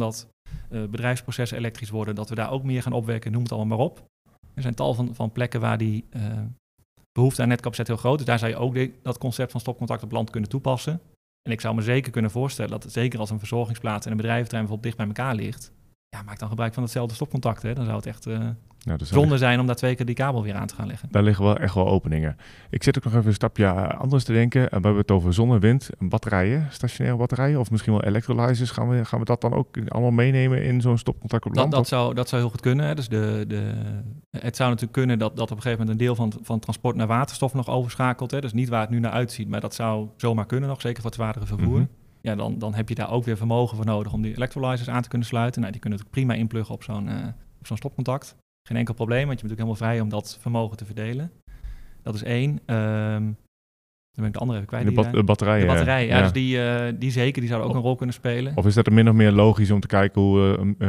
bedrijfsprocessen elektrisch worden, dat we daar ook meer gaan opwekken, noem het allemaal maar op. Er zijn tal van plekken waar die behoefte aan netcapaciteit heel groot is. Daar zou je ook dat concept van stopcontact op land kunnen toepassen. En ik zou me zeker kunnen voorstellen dat zeker als een verzorgingsplaats en een bedrijventerrein bijvoorbeeld dicht bij elkaar ligt, maak dan gebruik van hetzelfde stopcontact. Hè. Dan zou het echt zonde zijn om daar 2 keer die kabel weer aan te gaan leggen. Daar liggen wel echt wel openingen. Ik zit ook nog even een stapje anders te denken. We hebben het over zon en wind, batterijen, stationaire batterijen of misschien wel electrolyzers. Gaan we dat dan ook allemaal meenemen in zo'n stopcontact op land? Dat zou heel goed kunnen. Hè. Dus het zou natuurlijk kunnen dat op een gegeven moment een deel van transport naar waterstof nog overschakelt. Hè. Dus niet waar het nu naar uitziet, maar dat zou zomaar kunnen nog, zeker voor het zwaardere vervoer. Mm-hmm. Ja, dan heb je daar ook weer vermogen voor nodig om die electrolyzers aan te kunnen sluiten. Nou, die kunnen natuurlijk prima inpluggen op zo'n stopcontact. Geen enkel probleem, want je bent natuurlijk helemaal vrij om dat vermogen te verdelen. Dat is 1. Dan ben ik de andere even kwijt. De batterijen. De batterijen, dus die zeker, die zouden ook een rol kunnen spelen. Of is dat er min of meer logisch om te kijken hoe we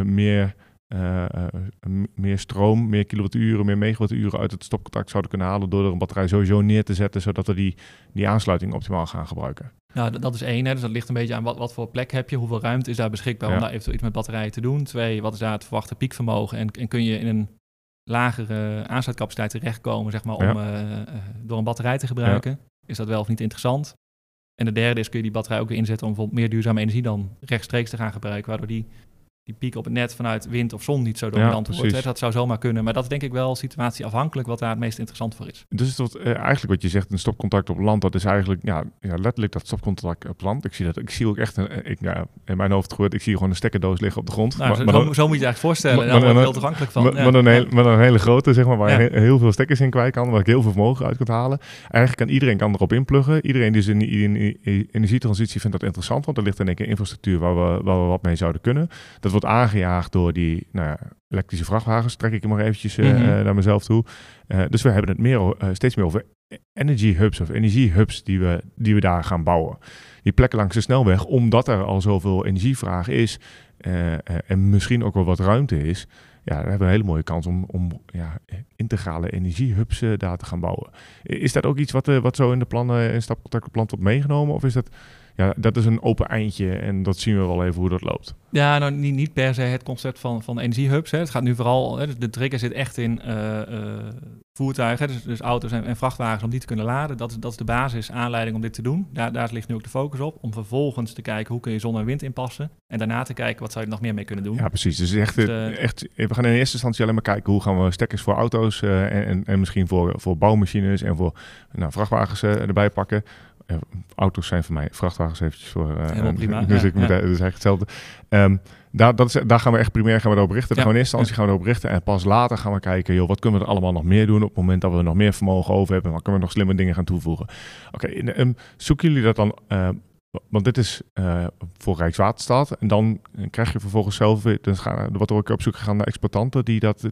meer stroom, meer kilowatturen, meer megawatturen uit het stopcontact zouden kunnen halen door er een batterij sowieso neer te zetten, zodat we die aansluiting optimaal gaan gebruiken? Nou, dat is 1. Hè. Dus dat ligt een beetje aan wat voor plek heb je, hoeveel ruimte is daar beschikbaar om daar eventueel iets met batterijen te doen. 2, wat is daar het verwachte piekvermogen en kun je in een lagere aansluitcapaciteit terechtkomen, zeg maar, om door een batterij te gebruiken. Ja. Is dat wel of niet interessant? En de derde is, kun je die batterij ook weer inzetten om bijvoorbeeld meer duurzame energie dan rechtstreeks te gaan gebruiken, waardoor die piek op het net vanuit wind of zon niet zo dominant wordt. Hè? Dat zou zomaar kunnen, maar dat is denk ik wel situatieafhankelijk wat daar het meest interessant voor is. Dus eigenlijk wat je zegt, een stopcontact op land, dat is eigenlijk letterlijk dat stopcontact op land. Ik zie ook echt in mijn hoofd gebeurt, ik zie gewoon een stekkerdoos liggen op de grond. Nou, zo moet je het eigenlijk voorstellen. Daar word je heel toegankelijk van. Met een hele grote, zeg maar, waar je heel veel stekkers in kwijt kan, waar ik heel veel vermogen uit kan halen. Eigenlijk iedereen kan erop inpluggen. Iedereen die is in die energietransitie vindt dat interessant, want er ligt in één keer infrastructuur waar we wat mee zouden kunnen. Dat wordt aangejaagd door die elektrische vrachtwagens, trek ik hem maar eventjes naar mezelf toe. Dus we hebben het steeds meer over energy hubs of energiehubs die we daar gaan bouwen. Die plekken langs de snelweg, omdat er al zoveel energievraag is en misschien ook wel wat ruimte is, daar hebben we een hele mooie kans om integrale energiehubs daar te gaan bouwen. Is dat ook iets wat zo in de plannen, in stapcontactplan wordt meegenomen, of is dat... Ja, dat is een open eindje en dat zien we wel even hoe dat loopt. Ja, nou niet per se het concept van energiehubs. Hè. Het gaat nu vooral, de trigger zit echt in voertuigen, dus auto's en vrachtwagens om die te kunnen laden. Dat is de basis aanleiding om dit te doen. Daar ligt nu ook de focus op. Om vervolgens te kijken hoe kun je zon en wind inpassen. En daarna te kijken wat zou je er nog meer mee kunnen doen. Ja, precies. Dus echt, we gaan in eerste instantie alleen maar kijken hoe gaan we stekkers voor auto's en misschien voor bouwmachines en voor vrachtwagens erbij pakken. Auto's zijn voor mij, vrachtwagens eventjes voor... Helemaal prima. Dus dat is eigenlijk hetzelfde. Daar gaan we echt primair erop richten. Gewoon in eerste instantie gaan we erop richten. En pas later gaan we kijken, wat kunnen we er allemaal nog meer doen op het moment dat we nog meer vermogen over hebben. Wat kunnen we nog slimme dingen gaan toevoegen. Oké, zoeken jullie dat dan... want dit is voor Rijkswaterstaat. En dan krijg je vervolgens zelf weer... Dan wordt er ook op zoek gegaan naar exploitanten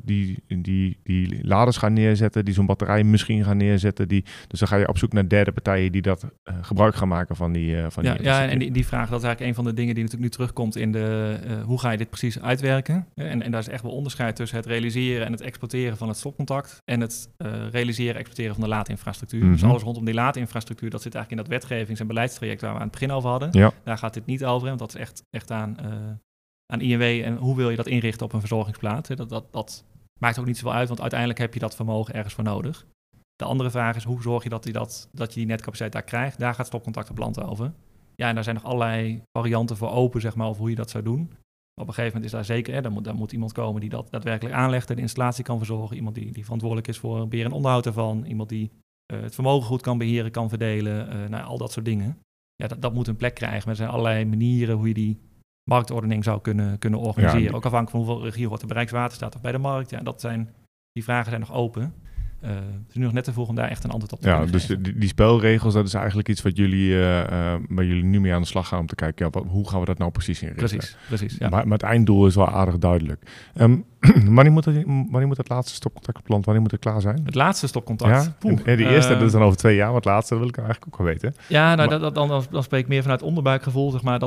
die laders gaan neerzetten. Die zo'n batterij misschien gaan neerzetten. Dus dan ga je op zoek naar derde partijen die dat gebruik gaan maken van die... en die vraag, dat is eigenlijk een van de dingen die natuurlijk nu terugkomt in de... hoe ga je dit precies uitwerken? En daar is echt wel onderscheid tussen het realiseren en het exploiteren van het stopcontact. En het realiseren en exploiteren van de laadinfrastructuur. Mm-hmm. Dus alles rondom die laadinfrastructuur, dat zit eigenlijk in dat wetgevings- en beleidstraject waar we aan het begin over hadden. Ja. Daar gaat dit niet over, want dat is echt aan INW en hoe wil je dat inrichten op een verzorgingsplaats. Dat maakt ook niet zoveel uit, want uiteindelijk heb je dat vermogen ergens voor nodig. De andere vraag is, hoe zorg je dat je die netcapaciteit daar krijgt? Daar gaat stopcontact op land over. Ja, en daar zijn nog allerlei varianten voor open, zeg maar, over hoe je dat zou doen. Op een gegeven moment is daar zeker, daar moet iemand komen die dat daadwerkelijk aanlegt en de installatie kan verzorgen. Iemand die verantwoordelijk is voor beheer en onderhoud ervan. Iemand die het vermogen goed kan beheren, kan verdelen. Al dat soort dingen. Ja, dat moet een plek krijgen. Maar er zijn allerlei manieren hoe je die marktordening zou kunnen organiseren. Ja, ook afhankelijk van hoeveel regie hoort er bij Rijkswaterstaat of bij de markt. Ja, die vragen zijn nog open. Het is nu nog net te vroeg om daar echt een antwoord op te kunnen geven. Dus die spelregels, dat is eigenlijk iets wat jullie, waar jullie nu mee aan de slag gaan om te kijken, hoe gaan we dat nou precies inrichten? Precies. Ja. Maar het einddoel is wel aardig duidelijk. Wanneer moet het laatste stopcontactplan, wanneer moet het klaar zijn? Het laatste stopcontact? Ja, en de eerste, dat is dan over 2 jaar, maar het laatste wil ik eigenlijk ook wel weten. Ja, dan spreek ik meer vanuit onderbuikgevoel, zeg maar,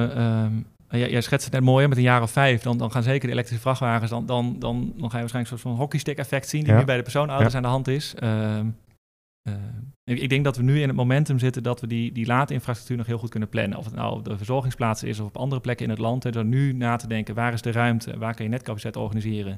jij schetst het net mooi, met een jaar of 5, dan gaan zeker de elektrische vrachtwagens, dan ga je waarschijnlijk zo'n hockeystick effect zien, die nu bij de personenauto's aan de hand is. Ik denk dat we nu in het momentum zitten dat we die laadinfrastructuur nog heel goed kunnen plannen. Of het nou op de verzorgingsplaatsen is of op andere plekken in het land. En door nu na te denken, waar is de ruimte? Waar kan je netcapaciteit organiseren?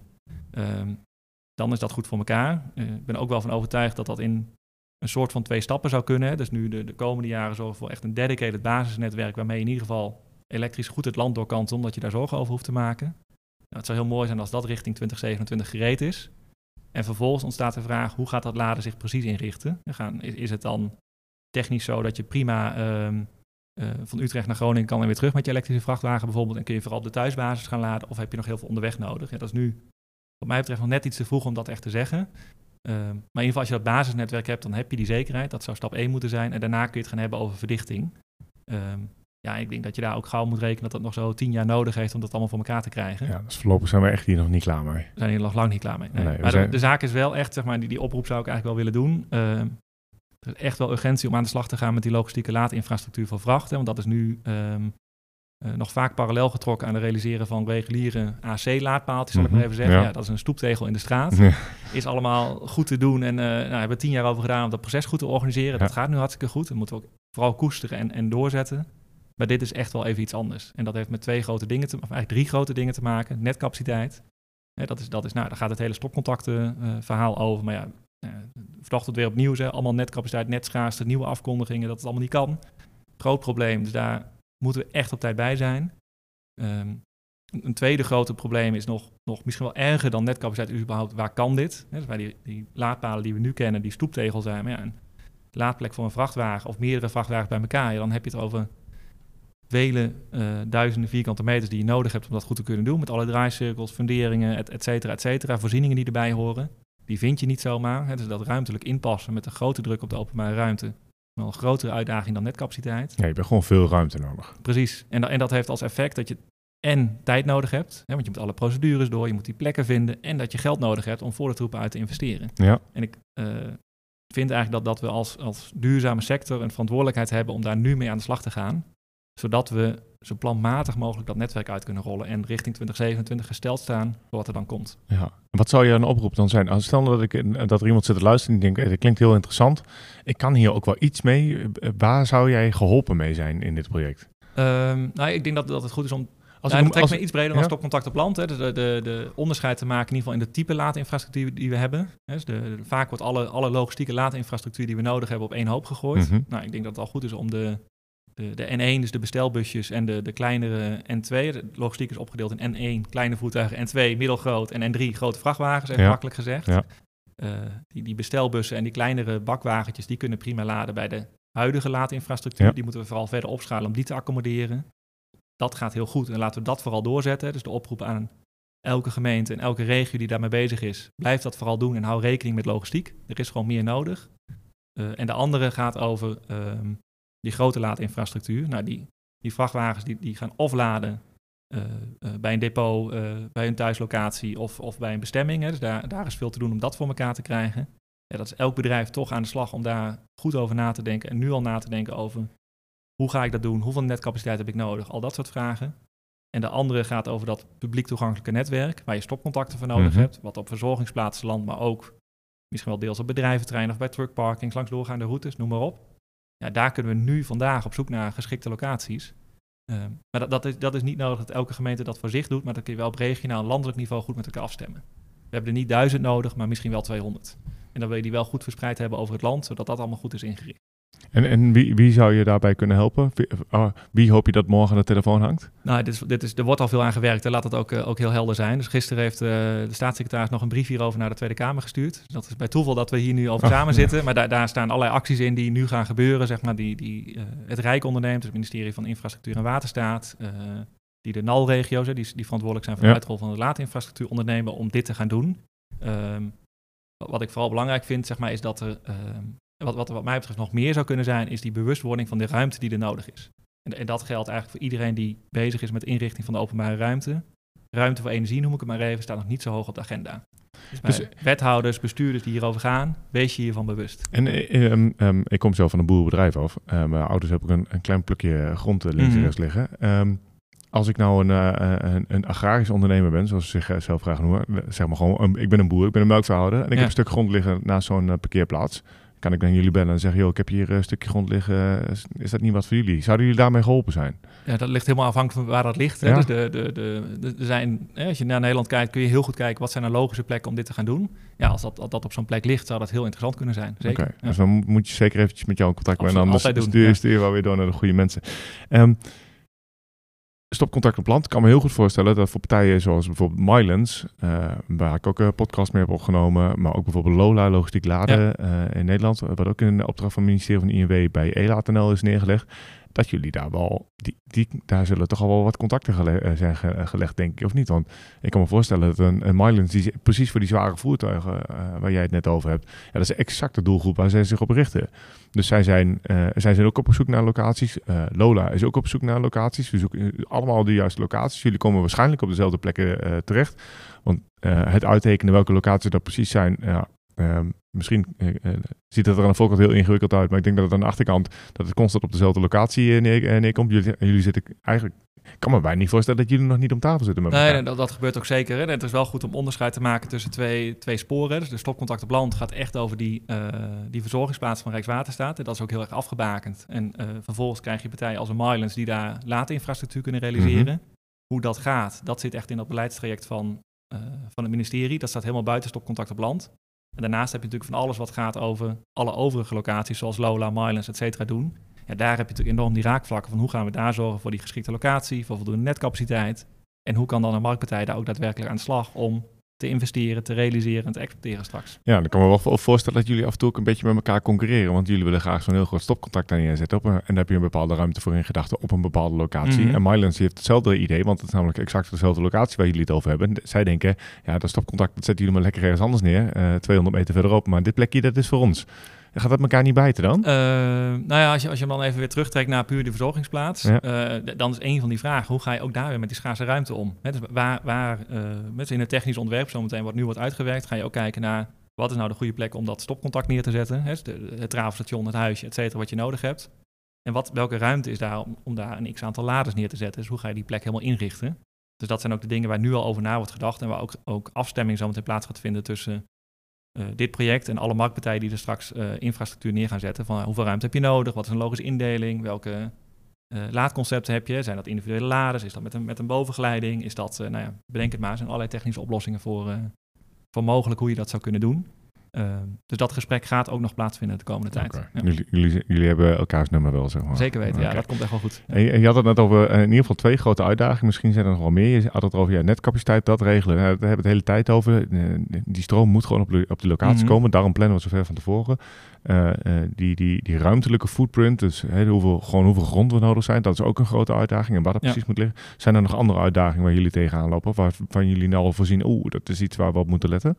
Dan is dat goed voor elkaar. Ik ben ook wel van overtuigd dat in een soort van 2 stappen zou kunnen. Hè. Dus nu de komende jaren zorgen voor echt een dedicated basisnetwerk waarmee je in ieder geval elektrisch goed het land door kan zonder dat je daar zorgen over hoeft te maken. Nou, het zou heel mooi zijn als dat richting 2027 gereed is. En vervolgens ontstaat de vraag, hoe gaat dat laden zich precies inrichten? Is het dan technisch zo dat je prima van Utrecht naar Groningen kan en weer terug met je elektrische vrachtwagen bijvoorbeeld en kun je vooral op de thuisbasis gaan laden of heb je nog heel veel onderweg nodig? Ja, dat is nu wat mij betreft nog net iets te vroeg om dat echt te zeggen. Maar in ieder geval als je dat basisnetwerk hebt, dan heb je die zekerheid. Dat zou stap 1 moeten zijn. En daarna kun je het gaan hebben over verdichting. Ik denk dat je daar ook gauw moet rekenen dat dat nog zo 10 jaar nodig heeft om dat allemaal voor elkaar te krijgen. Ja, dus voorlopig zijn we echt hier nog niet klaar mee. We zijn hier nog lang niet klaar mee. Nee. Nee, maar de zaak is wel echt, zeg maar, die oproep zou ik eigenlijk wel willen doen. Er is echt wel urgentie om aan de slag te gaan met die logistieke laadinfrastructuur voor vrachten. Want dat is nu nog vaak parallel getrokken aan het realiseren van reguliere AC-laadpaaltjes, zal ik maar even zeggen. Ja, dat is een stoeptegel in de straat. Ja. Is allemaal goed te doen en we hebben 10 jaar over gedaan om dat proces goed te organiseren. Ja. Dat gaat nu hartstikke goed. Dat moeten we ook vooral koesteren en doorzetten. Maar dit is echt wel even iets anders. En dat heeft met 3 grote dingen te maken. Netcapaciteit. Daar gaat het hele stopcontacten-verhaal over. Maar ja, vanochtend weer opnieuw. Allemaal netcapaciteit, netschaarste, nieuwe afkondigingen. Dat het allemaal niet kan. Groot probleem. Dus daar moeten we echt op tijd bij zijn. Een tweede grote probleem is nog misschien wel erger dan netcapaciteit is überhaupt. Waar kan dit? Dus bij die laadpalen die we nu kennen, die stoeptegel zijn. Maar ja, een laadplek voor een vrachtwagen of meerdere vrachtwagens bij elkaar. Ja, dan heb je het over vele duizenden vierkante meters die je nodig hebt om dat goed te kunnen doen. Met alle draaicirkels, funderingen, et cetera. Voorzieningen die erbij horen. Die vind je niet zomaar. Dus dat ruimtelijk inpassen met een grote druk op de openbare ruimte. Wel een grotere uitdaging dan netcapaciteit. Ja, je hebt gewoon veel ruimte nodig. Precies. En dat heeft als effect dat je en tijd nodig hebt. Want je moet alle procedures door, je moet die plekken vinden. En dat je geld nodig hebt om voor de troepen uit te investeren. Ja. En ik vind eigenlijk dat we als duurzame sector een verantwoordelijkheid hebben om daar nu mee aan de slag te gaan. Zodat we zo planmatig mogelijk dat netwerk uit kunnen rollen en richting 2027 gesteld staan voor wat er dan komt. Ja. En wat zou je een oproep dan zijn? Stel dat er iemand zit te luisteren en denkt, dit klinkt heel interessant. Ik kan hier ook wel iets mee. Waar zou jij geholpen mee zijn in dit project? Ik denk dat het goed is om... Dan trek ik me iets breder dan stopcontact op land. Hè. De onderscheid te maken in ieder geval in de type laadinfrastructuur die we hebben. Dus vaak wordt alle logistieke laadinfrastructuur die we nodig hebben op één hoop gegooid. Mm-hmm. Ik denk dat het al goed is om de N1, dus de bestelbusjes en de kleinere N2. De logistiek is opgedeeld in N1, kleine voertuigen, N2, middelgroot en N3, grote vrachtwagens, even makkelijk gezegd. Ja. Die bestelbussen en die kleinere bakwagentjes, die kunnen prima laden bij de huidige laadinfrastructuur. Ja. Die moeten we vooral verder opschalen om die te accommoderen. Dat gaat heel goed en laten we dat vooral doorzetten. Dus de oproep aan elke gemeente en elke regio die daarmee bezig is, blijf dat vooral doen en hou rekening met logistiek. Er is gewoon meer nodig. En de andere gaat over die grote laadinfrastructuur. Die vrachtwagens die gaan of laden bij een depot, bij een thuislocatie of bij een bestemming. Hè. Dus daar is veel te doen om dat voor elkaar te krijgen. Ja, dat is elk bedrijf toch aan de slag om daar goed over na te denken en nu al na te denken over hoe ga ik dat doen, hoeveel netcapaciteit heb ik nodig, al dat soort vragen. En de andere gaat over dat publiek toegankelijke netwerk, waar je stopcontacten voor nodig hebt, wat op verzorgingsplaatsen landt, maar ook misschien wel deels op bedrijventerreinen of bij truckparkings, langs doorgaande routes, noem maar op. Ja, daar kunnen we nu vandaag op zoek naar geschikte locaties. Maar dat is niet nodig dat elke gemeente dat voor zich doet, maar dat kun je wel op regionaal en landelijk niveau goed met elkaar afstemmen. We hebben er niet 1000 nodig, maar misschien wel 200. En dan wil je die wel goed verspreid hebben over het land, zodat dat allemaal goed is ingericht. En wie zou je daarbij kunnen helpen? Wie hoop je dat morgen aan de telefoon hangt? Nou, er wordt al veel aan gewerkt. Laat dat ook heel helder zijn. Dus gisteren heeft de staatssecretaris nog een brief hierover naar de Tweede Kamer gestuurd. Dat is bij toeval dat we hier nu over samen zitten. Maar daar staan allerlei acties in die nu gaan gebeuren. Zeg maar, die het Rijk onderneemt, dus het ministerie van Infrastructuur en Waterstaat. Die de NAL-regio's, die verantwoordelijk zijn voor de uitrol van de laadinfrastructuur, ondernemen om dit te gaan doen. Wat ik vooral belangrijk vind, zeg maar, is dat er... Wat mij betreft nog meer zou kunnen zijn, is die bewustwording van de ruimte die er nodig is. En dat geldt eigenlijk voor iedereen die bezig is met inrichting van de openbare ruimte. Ruimte voor energie, noem ik het maar even, staat nog niet zo hoog op de agenda. Dus wethouders, bestuurders die hierover gaan, wees je hiervan bewust. En ik kom zelf van een boerenbedrijf af. Mijn ouders hebben ook een klein plukje grond links en rechts liggen. Als ik nou een agrarisch ondernemer ben, zoals ze zichzelf graag noemen, zeg maar gewoon, ik ben een boer, ik ben een melkveehouder en ik heb een stuk grond liggen naast zo'n parkeerplaats. kan ik naar jullie bellen en zeggen, ik heb hier een stukje grond liggen. Is dat niet wat voor jullie? Zouden jullie daarmee geholpen zijn? Ja, dat ligt helemaal afhankelijk van waar dat ligt. Hè? Ja. Dus er zijn, als je naar Nederland kijkt, kun je heel goed kijken wat zijn er logische plekken om dit te gaan doen. Ja, als dat op zo'n plek ligt, zou dat heel interessant kunnen zijn. Zeker. Okay. Ja. Dus dan moet je zeker eventjes met jou in contact komen. En dan stuur je wel weer door naar de goede mensen. Stopcontact op land. Ik kan me heel goed voorstellen dat voor partijen zoals bijvoorbeeld Mylands, waar ik ook een podcast mee heb opgenomen, maar ook bijvoorbeeld Lola, Logistiek Laden in Nederland, wat ook in de opdracht van het ministerie van INW bij ELA.nl is neergelegd, dat jullie daar wel, daar zullen toch al wel wat contacten zijn gelegd, denk ik, of niet? Want ik kan me voorstellen dat een Mylands, die precies voor die zware voertuigen waar jij het net over hebt, dat is exact de doelgroep waar zij zich op richten. Dus zij zijn ook op zoek naar locaties. Lola is ook op zoek naar locaties. We zoeken allemaal de juiste locaties. Jullie komen waarschijnlijk op dezelfde plekken terecht. Want het uittekenen welke locaties dat precies zijn, misschien ziet het er aan de voorkant heel ingewikkeld uit, maar ik denk dat het aan de achterkant dat het constant op dezelfde locatie neerkomt. Jullie zitten eigenlijk, ik kan me bijna niet voorstellen dat jullie nog niet om tafel zitten met elkaar. Nee, dat gebeurt ook zeker. Hè. Het is wel goed om onderscheid te maken tussen twee sporen. Dus de stopcontact op land gaat echt over die verzorgingsplaats van Rijkswaterstaat. En dat is ook heel erg afgebakend. En vervolgens krijg je partijen als een Mylands die daar laadinfrastructuur kunnen realiseren. Mm-hmm. Hoe dat gaat, dat zit echt in dat beleidstraject van het ministerie. Dat staat helemaal buiten stopcontact op land. En daarnaast heb je natuurlijk van alles wat gaat over alle overige locaties, zoals Lola, Mylands, et cetera, doen. Ja, daar heb je natuurlijk enorm die raakvlakken van hoe gaan we daar zorgen voor die geschikte locatie, voor voldoende netcapaciteit. En hoe kan dan een marktpartij daar ook daadwerkelijk aan de slag om te investeren, te realiseren en te exporteren straks. Ja, dan kan me wel voorstellen dat jullie af en toe ook een beetje met elkaar concurreren. Want jullie willen graag zo'n heel groot stopcontact aan neerzetten. En daar heb je een bepaalde ruimte voor in gedachten op een bepaalde locatie. Mm-hmm. En Mylands heeft hetzelfde idee, want het is namelijk exact dezelfde locatie waar jullie het over hebben. Zij denken, ja, dat stopcontact, dat zetten jullie maar lekker ergens anders neer. 200 meter verderop, maar dit plekje, dat is voor ons. Gaat dat elkaar niet bijten dan? Nou ja, als je hem dan even weer terugtrekt naar puur de verzorgingsplaats, dan is een van die vragen, hoe ga je ook daar weer met die schaarse ruimte om? Hè, dus met in het technisch ontwerp, zometeen wat nu wordt uitgewerkt, ga je ook kijken naar wat is nou de goede plek om dat stopcontact neer te zetten. Hè, dus het travelstation, het huisje, et cetera, wat je nodig hebt. En welke ruimte is daar om daar een x-aantal laders neer te zetten? Dus hoe ga je die plek helemaal inrichten? Dus dat zijn ook de dingen waar nu al over na wordt gedacht en waar ook afstemming zometeen plaats gaat vinden tussen dit project en alle marktpartijen die er straks infrastructuur neer gaan zetten. Van hoeveel ruimte heb je nodig? Wat is een logische indeling? Welke laadconcepten heb je? Zijn dat individuele laders? Is dat met een bovengeleiding? Is dat, bedenk het maar, er zijn allerlei technische oplossingen voor mogelijk hoe je dat zou kunnen doen. Dus dat gesprek gaat ook nog plaatsvinden de komende tijd. Okay. Ja. Jullie hebben elkaars nummer wel, zeg maar. Zeker weten, ja, dat komt echt wel goed. En je had het net over in ieder geval 2 grote uitdagingen. Misschien zijn er nog wel meer. Je had het over netcapaciteit, dat regelen. Daar hebben we het de hele tijd over. Die stroom moet gewoon op de locatie komen. Daarom plannen we het zo ver van tevoren. Die ruimtelijke footprint, dus hoeveel grond we nodig zijn, dat is ook een grote uitdaging. En waar dat precies moet liggen. Zijn er nog andere uitdagingen waar jullie tegenaan lopen? Waarvan jullie nou al voorzien, dat is iets waar we op moeten letten?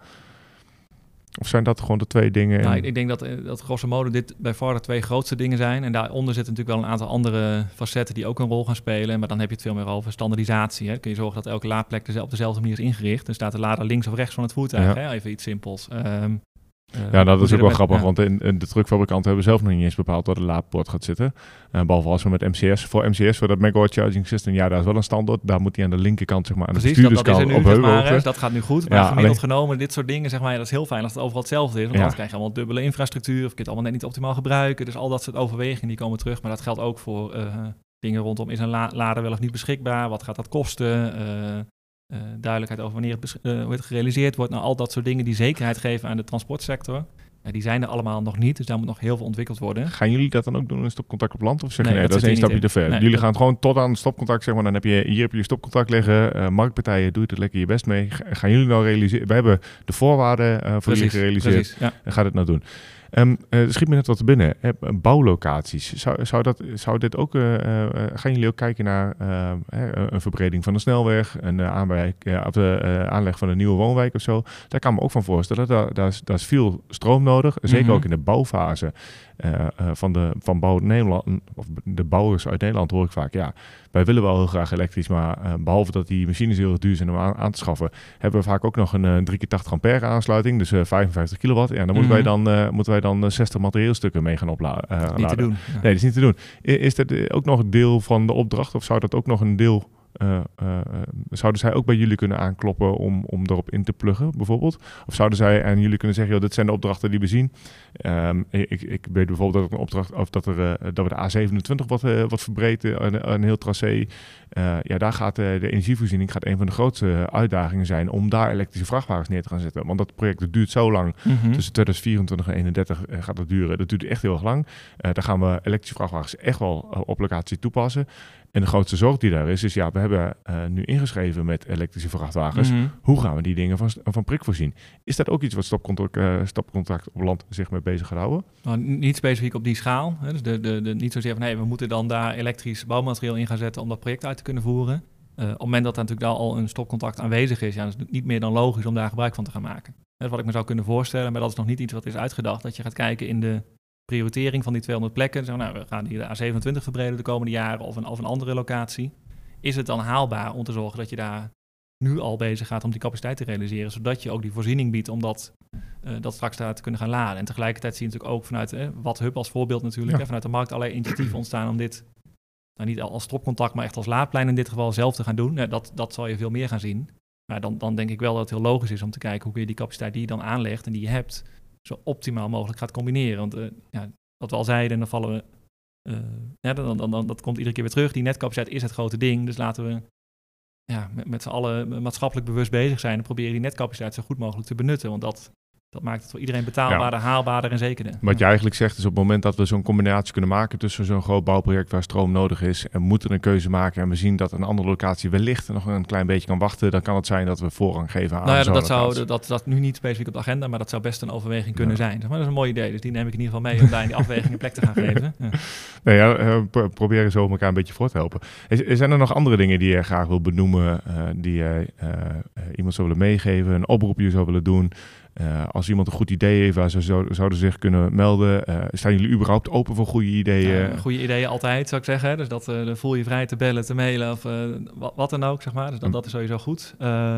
Of zijn dat gewoon de 2 dingen? Nou, ik denk dat grosso modo dit bij far de 2 grootste dingen zijn. En daaronder zitten natuurlijk wel een aantal andere facetten die ook een rol gaan spelen. Maar dan heb je het veel meer over standaardisatie. Hè. Kun je zorgen dat elke laadplek op dezelfde manier is ingericht. Dan staat de lader links of rechts van het voertuig. Ja. Hè. Even iets simpels. Dat is ook wel grappig, want de truckfabrikanten hebben zelf nog niet eens bepaald waar de laadpoort gaat zitten. Behalve als we met MCS, voor dat Megawatt Charging System, daar is wel een standaard. Daar moet hij aan de linkerkant, zeg maar, aan de bestuurderskant op heuvel. Dat gaat nu goed, maar gemiddeld genomen, dit soort dingen, zeg maar, dat is heel fijn als het overal hetzelfde is. Want anders krijg je allemaal dubbele infrastructuur, of je kunt het allemaal net niet optimaal gebruiken. Dus al dat soort overwegingen, die komen terug. Maar dat geldt ook voor dingen rondom, is een lader wel of niet beschikbaar? Wat gaat dat kosten? Duidelijkheid over wanneer het gerealiseerd wordt. Nou, al dat soort dingen die zekerheid geven aan de transportsector. Die zijn er allemaal nog niet, dus daar moet nog heel veel ontwikkeld worden. Gaan jullie dat dan ook doen in stopcontact op land? Of zeg je nee, dat is 1 stapje te ver? Nee, jullie gaan gewoon tot aan het stopcontact, zeg maar. Dan heb je hier je stopcontact liggen. Marktpartijen, doe je er lekker je best mee. Gaan jullie nou realiseren? We hebben de voorwaarden voor jullie gerealiseerd. Precies, ja. Ga het nou doen. Schiet me net wat te binnen. Bouwlocaties. Zou dit ook... gaan jullie ook kijken naar een verbreding van de snelweg, een aanleg van een nieuwe woonwijk of zo? Daar kan ik me ook van voorstellen. Daar is veel stroom nodig. Zeker ook in de bouwfase van Bouw Nederland, of de bouwers uit Nederland hoor ik vaak, ja, wij willen wel heel graag elektrisch, maar behalve dat die machines heel erg duur zijn om aan te schaffen, hebben we vaak ook nog een 3x80 ampère aansluiting, dus 55 kilowatt. Ja, dan moeten wij dan 60 materieelstukken mee gaan opladen. Niet te doen. Ja. Nee, dat is niet te doen. Is dat ook nog een deel van de opdracht, of zou dat ook nog een deel zouden zij ook bij jullie kunnen aankloppen om erop in te pluggen, bijvoorbeeld? Of zouden zij aan jullie kunnen zeggen, dit zijn de opdrachten die we zien. Ik weet bijvoorbeeld dat een opdracht, of dat we de A27 wat verbreden, een heel tracé. Daar gaat de energievoorziening een van de grootste uitdagingen zijn om daar elektrische vrachtwagens neer te gaan zetten. Want dat project dat duurt zo lang. Tussen 2024 en 2031 gaat dat duren. Dat duurt echt heel erg lang. Daar gaan we elektrische vrachtwagens echt wel op locatie toepassen. En de grootste zorg die daar is, we hebben nu ingeschreven met elektrische vrachtwagens. Hoe gaan we die dingen van prik voorzien? Is dat ook iets wat Stopcontact op land zich mee bezig gaat houden? Nou, niet specifiek op die schaal. Hè. Dus niet zozeer van, we moeten dan daar elektrisch bouwmateriaal in gaan zetten om dat project uit te kunnen voeren. Op het moment dat er natuurlijk al een stopcontact aanwezig is, dan is het niet meer dan logisch om daar gebruik van te gaan maken. Dat is wat ik me zou kunnen voorstellen, maar dat is nog niet iets wat is uitgedacht. Dat je gaat kijken in de prioritering van die 200 plekken. Zo, we gaan hier de A27 verbreden de komende jaren of een andere locatie. Is het dan haalbaar om te zorgen dat je daar nu al bezig gaat om die capaciteit te realiseren, zodat je ook die voorziening biedt om dat straks daar te kunnen gaan laden. En tegelijkertijd zie je natuurlijk ook vanuit WattHub als voorbeeld natuurlijk, vanuit de markt allerlei initiatieven ontstaan om dit niet als stopcontact, maar echt als laadplein in dit geval zelf te gaan doen. Dat zal je veel meer gaan zien. Maar dan denk ik wel dat het heel logisch is om te kijken hoe kun je die capaciteit die je dan aanlegt en die je hebt, zo optimaal mogelijk gaat combineren. Want wat we al zeiden, dan vallen we... dat komt iedere keer weer terug. Die netcapaciteit is het grote ding. Dus laten we met z'n allen maatschappelijk bewust bezig zijn en proberen die netcapaciteit zo goed mogelijk te benutten. Want dat maakt het voor iedereen betaalbaarder, haalbaarder en zekerder. Wat je eigenlijk zegt is op het moment dat we zo'n combinatie kunnen maken tussen zo'n groot bouwproject waar stroom nodig is en we moeten een keuze maken en we zien dat een andere locatie wellicht nog een klein beetje kan wachten, dan kan het zijn dat we voorrang geven aan zo'n locatie. Dat nu niet specifiek op de agenda, maar dat zou best een overweging kunnen zijn. Maar dat is een mooi idee, dus die neem ik in ieder geval mee om daar in die afweging een plek te gaan geven. Proberen zo elkaar een beetje voor te helpen. Zijn er nog andere dingen die je graag wil benoemen, die je iemand zou willen meegeven, een oproepje zou willen doen? Als iemand een goed idee heeft, waar ze zouden zich kunnen melden. Staan jullie überhaupt open voor goede ideeën? Goede ideeën altijd, zou ik zeggen. Hè? Dus dan voel je vrij te bellen, te mailen of wat dan ook, zeg maar. Dus dat is sowieso goed.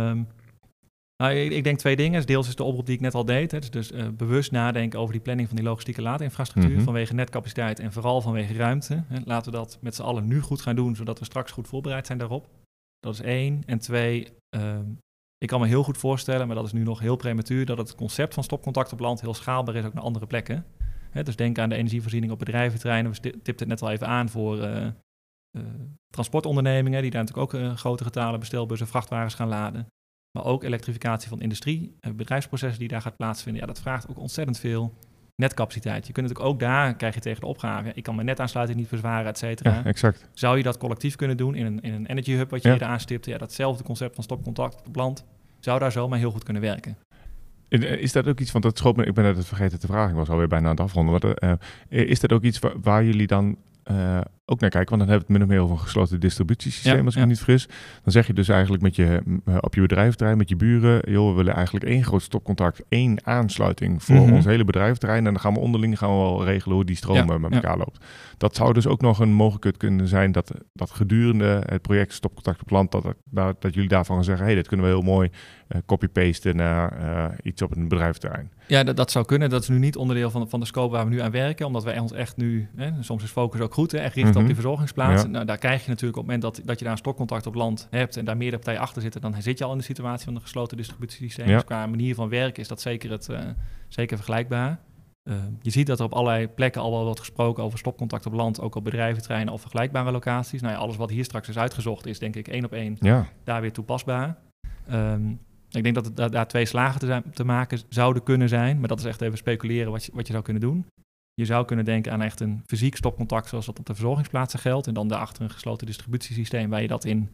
Ik denk twee dingen. Dus deels is de oproep die ik net al deed. Hè? Dus bewust nadenken over die planning van die logistieke laadinfrastructuur. Vanwege netcapaciteit en vooral vanwege ruimte. Hè? Laten we dat met z'n allen nu goed gaan doen, zodat we straks goed voorbereid zijn daarop. Dat is 1. En 2... ik kan me heel goed voorstellen, maar dat is nu nog heel prematuur, dat het concept van stopcontact op land heel schaalbaar is ook naar andere plekken. Dus denk aan de energievoorziening op bedrijventerreinen. We tipten het net al even aan voor transportondernemingen, die daar natuurlijk ook grote getalen bestelbussen, vrachtwagens gaan laden. Maar ook elektrificatie van industrie, bedrijfsprocessen die daar gaat plaatsvinden. Dat vraagt ook ontzettend veel netcapaciteit. Je kunt natuurlijk ook daar, krijg je tegen de opgave, ik kan mijn netaansluiting niet verzwaren, et cetera. Ja, exact. Zou je dat collectief kunnen doen in een energy hub, wat je hier aanstipt? Datzelfde concept van stopcontact op land zou daar zomaar heel goed kunnen werken. Is dat ook iets, want dat schoot me, ik ben net vergeten te vragen, ik was alweer bijna aan het afronden. Is dat ook iets waar jullie dan ook naar kijken? Want dan hebben we het min of meer over een gesloten distributiesysteem, als ik me niet fris. Dan zeg je dus eigenlijk op je bedrijventerrein, met je buren, we willen eigenlijk 1 groot stopcontact, 1 aansluiting voor ons hele bedrijventerrein. En dan gaan we onderling wel regelen hoe die stroom met elkaar loopt. Dat zou dus ook nog een mogelijkheid kunnen zijn dat gedurende het project Stopcontact op land, dat jullie daarvan gaan zeggen, dit kunnen we heel mooi copy-pasten naar iets op een bedrijventerrein. Ja, dat zou kunnen. Dat is nu niet onderdeel van de scope waar we nu aan werken, omdat wij ons echt nu, soms is focus ook goed, echt richten op die verzorgingsplaats. Ja. Nou, daar krijg je natuurlijk op het moment dat je daar een stopcontact op land hebt en daar meerdere partijen achter zitten, dan zit je al in de situatie van een gesloten distributiesysteem. Ja. Dus qua manier van werken is dat zeker vergelijkbaar. Je ziet dat er op allerlei plekken al wel wordt gesproken over stopcontact op land, ook op bedrijventerreinen of vergelijkbare locaties. Alles wat hier straks is uitgezocht is denk ik 1 op 1 daar weer toepasbaar. Ik denk dat daar 2 slagen te maken zouden kunnen zijn, maar dat is echt even speculeren wat je zou kunnen doen. Je zou kunnen denken aan echt een fysiek stopcontact zoals dat op de verzorgingsplaatsen geldt en dan daarachter een gesloten distributiesysteem waar je dat in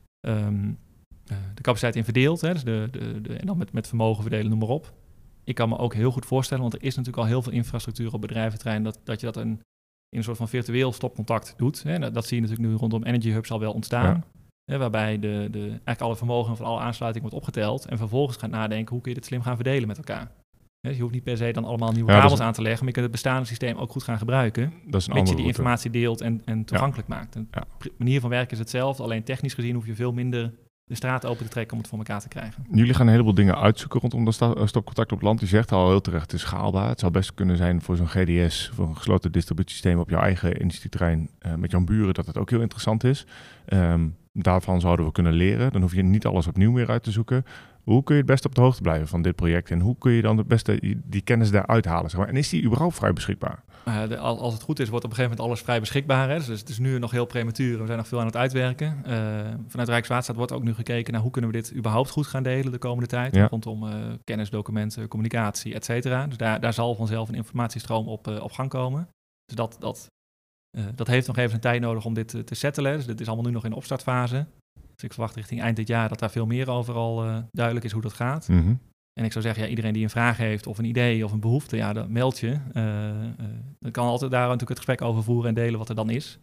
de capaciteit in verdeelt. Hè? Dus en dan met vermogen verdelen, noem maar op. Ik kan me ook heel goed voorstellen, want er is natuurlijk al heel veel infrastructuur op bedrijventerrein, dat je dat in een soort van virtueel stopcontact doet. Hè? Dat zie je natuurlijk nu rondom energy hubs al wel ontstaan. Ja. Waarbij eigenlijk alle vermogen van alle aansluitingen wordt opgeteld en vervolgens gaat nadenken hoe kun je dit slim gaan verdelen met elkaar. Dus je hoeft niet per se dan allemaal nieuwe kabels aan te leggen, maar je kunt het bestaande systeem ook goed gaan gebruiken. Dat is een je die informatie deelt en toegankelijk maakt. De manier van werken is hetzelfde, alleen technisch gezien hoef je veel minder de straat open te trekken om het voor elkaar te krijgen. Jullie gaan een heleboel dingen uitzoeken rondom dat stopcontact op land. Je zegt al heel terecht, het is schaalbaar. Het zou best kunnen zijn voor zo'n GDS, voor een gesloten distributiesysteem op jouw eigen industrieterrein met jouw buren, dat het ook heel interessant is. daarvan zouden we kunnen leren. Dan hoef je niet alles opnieuw weer uit te zoeken. Hoe kun je het beste op de hoogte blijven van dit project? En hoe kun je dan het beste die kennis daaruit halen? Zeg maar? En is die überhaupt vrij beschikbaar? Als het goed is, wordt op een gegeven moment alles vrij beschikbaar. Hè? Dus het is nu nog heel prematuur. We zijn nog veel aan het uitwerken. Vanuit Rijkswaterstaat wordt ook nu gekeken naar hoe kunnen we dit überhaupt goed gaan delen de komende tijd. Ja. Rondom kennis, documenten, communicatie, et cetera. Dus daar zal vanzelf een informatiestroom op gang komen. Dus dat heeft nog even een tijd nodig om dit te settelen. Dus dit is allemaal nu nog in de opstartfase. Dus ik verwacht richting eind dit jaar dat daar veel meer overal duidelijk is hoe dat gaat. Mm-hmm. En ik zou zeggen, iedereen die een vraag heeft of een idee of een behoefte, dan meld je. Dan kan altijd daar natuurlijk het gesprek over voeren en delen wat er dan is.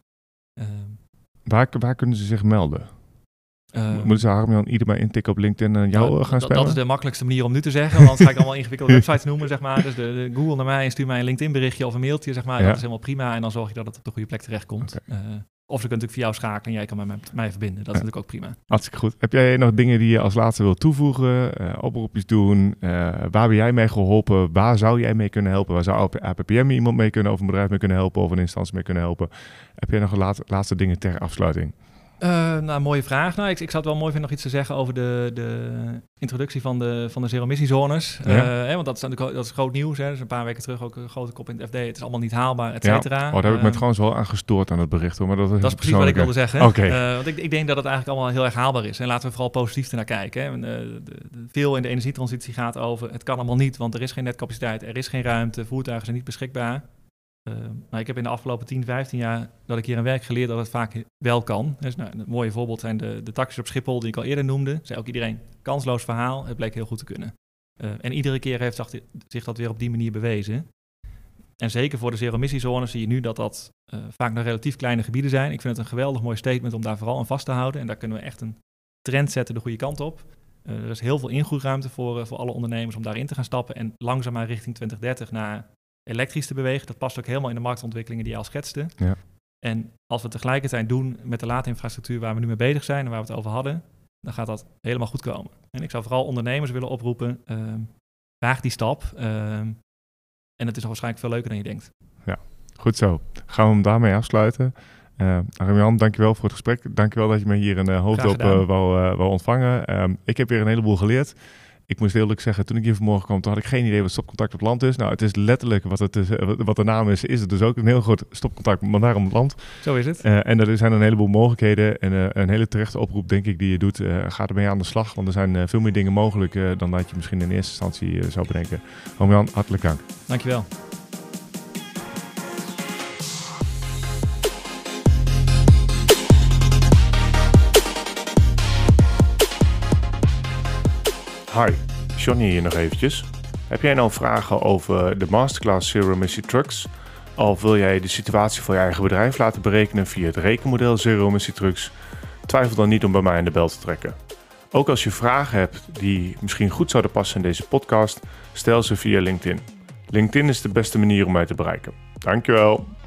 Waar kunnen ze zich melden? Moeten ze Harm-Jan iedereen intikken op LinkedIn en jou gaan spammen? Dat is de makkelijkste manier om nu te zeggen, want anders ga ik allemaal ingewikkelde websites noemen, zeg maar. Dus de Google naar mij en stuur mij een LinkedIn berichtje of een mailtje, zeg maar. Ja. Dat is helemaal prima en dan zorg je dat het op de goede plek terechtkomt. Okay. Of ze kunnen natuurlijk via jou schakelen en jij kan met mij verbinden. Dat is natuurlijk ook prima. Hartstikke goed. Heb jij nog dingen die je als laatste wilt toevoegen? Oproepjes doen? Waar ben jij mee geholpen? Waar zou jij mee kunnen helpen? Waar zou APPM iemand mee kunnen, of een bedrijf mee kunnen helpen, of een instantie mee kunnen helpen? Heb jij nog laatste dingen ter afsluiting? Mooie vraag. Ik zou het wel mooi vinden nog iets te zeggen over de introductie van de zero-emissiezones. Ja. Want dat is groot nieuws. Hè. Dus een paar weken terug ook een grote kop in het FD. Het is allemaal niet haalbaar, et cetera. Ja. Daar heb ik me trouwens wel aan gestoord aan het bericht. Hoor. Maar dat is precies wat ik wilde zeggen. Okay. Want ik denk dat het eigenlijk allemaal heel erg haalbaar is. En laten we vooral positief ernaar kijken. Hè. Veel in de energietransitie gaat over, het kan allemaal niet, want er is geen netcapaciteit, er is geen ruimte, voertuigen zijn niet beschikbaar. Ik heb in de afgelopen 10, 15 jaar dat ik hier aan werk geleerd dat het vaak wel kan. Dus, een mooie voorbeeld zijn de taxis op Schiphol die ik al eerder noemde. Zei ook iedereen, kansloos verhaal, het bleek heel goed te kunnen. En iedere keer heeft zich dat weer op die manier bewezen. En zeker voor de zero-emissiezones zie je nu dat vaak nog relatief kleine gebieden zijn. Ik vind het een geweldig mooi statement om daar vooral aan vast te houden. En daar kunnen we echt een trend zetten de goede kant op. Er is heel veel ingroeiruimte voor alle ondernemers om daarin te gaan stappen en langzaamaan richting 2030 naar elektrisch te bewegen. Dat past ook helemaal in de marktontwikkelingen die je al schetste. Ja. En als we tegelijkertijd doen met de laadinfrastructuur waar we nu mee bezig zijn en waar we het over hadden, dan gaat dat helemaal goed komen. En ik zou vooral ondernemers willen oproepen, waag die stap. En het is nog waarschijnlijk veel leuker dan je denkt. Ja, goed zo. Gaan we hem daarmee afsluiten. Harm-Jan, dankjewel voor het gesprek. Dankjewel dat je me hier een hoofdop wou ontvangen. Ik heb weer een heleboel geleerd. Ik moest heel eerlijk zeggen, toen ik hier vanmorgen kwam, toen had ik geen idee wat stopcontact op land is. Nou, het is letterlijk wat de naam is het dus ook. Een heel groot stopcontact, maar daar om het land. Zo is het. En er zijn een heleboel mogelijkheden en een hele terechte oproep, denk ik, die je doet. Ga ermee aan de slag, want er zijn veel meer dingen mogelijk dan dat je misschien in eerste instantie zou bedenken. Harm-Jan, hartelijk dank. Dankjewel. Hi, Johnny hier nog eventjes. Heb jij nou vragen over de Masterclass Zero Emission Trucks? Of wil jij de situatie voor je eigen bedrijf laten berekenen via het rekenmodel Zero Emission Trucks? Twijfel dan niet om bij mij aan de bel te trekken. Ook als je vragen hebt die misschien goed zouden passen in deze podcast, stel ze via LinkedIn. LinkedIn is de beste manier om mij te bereiken. Dankjewel.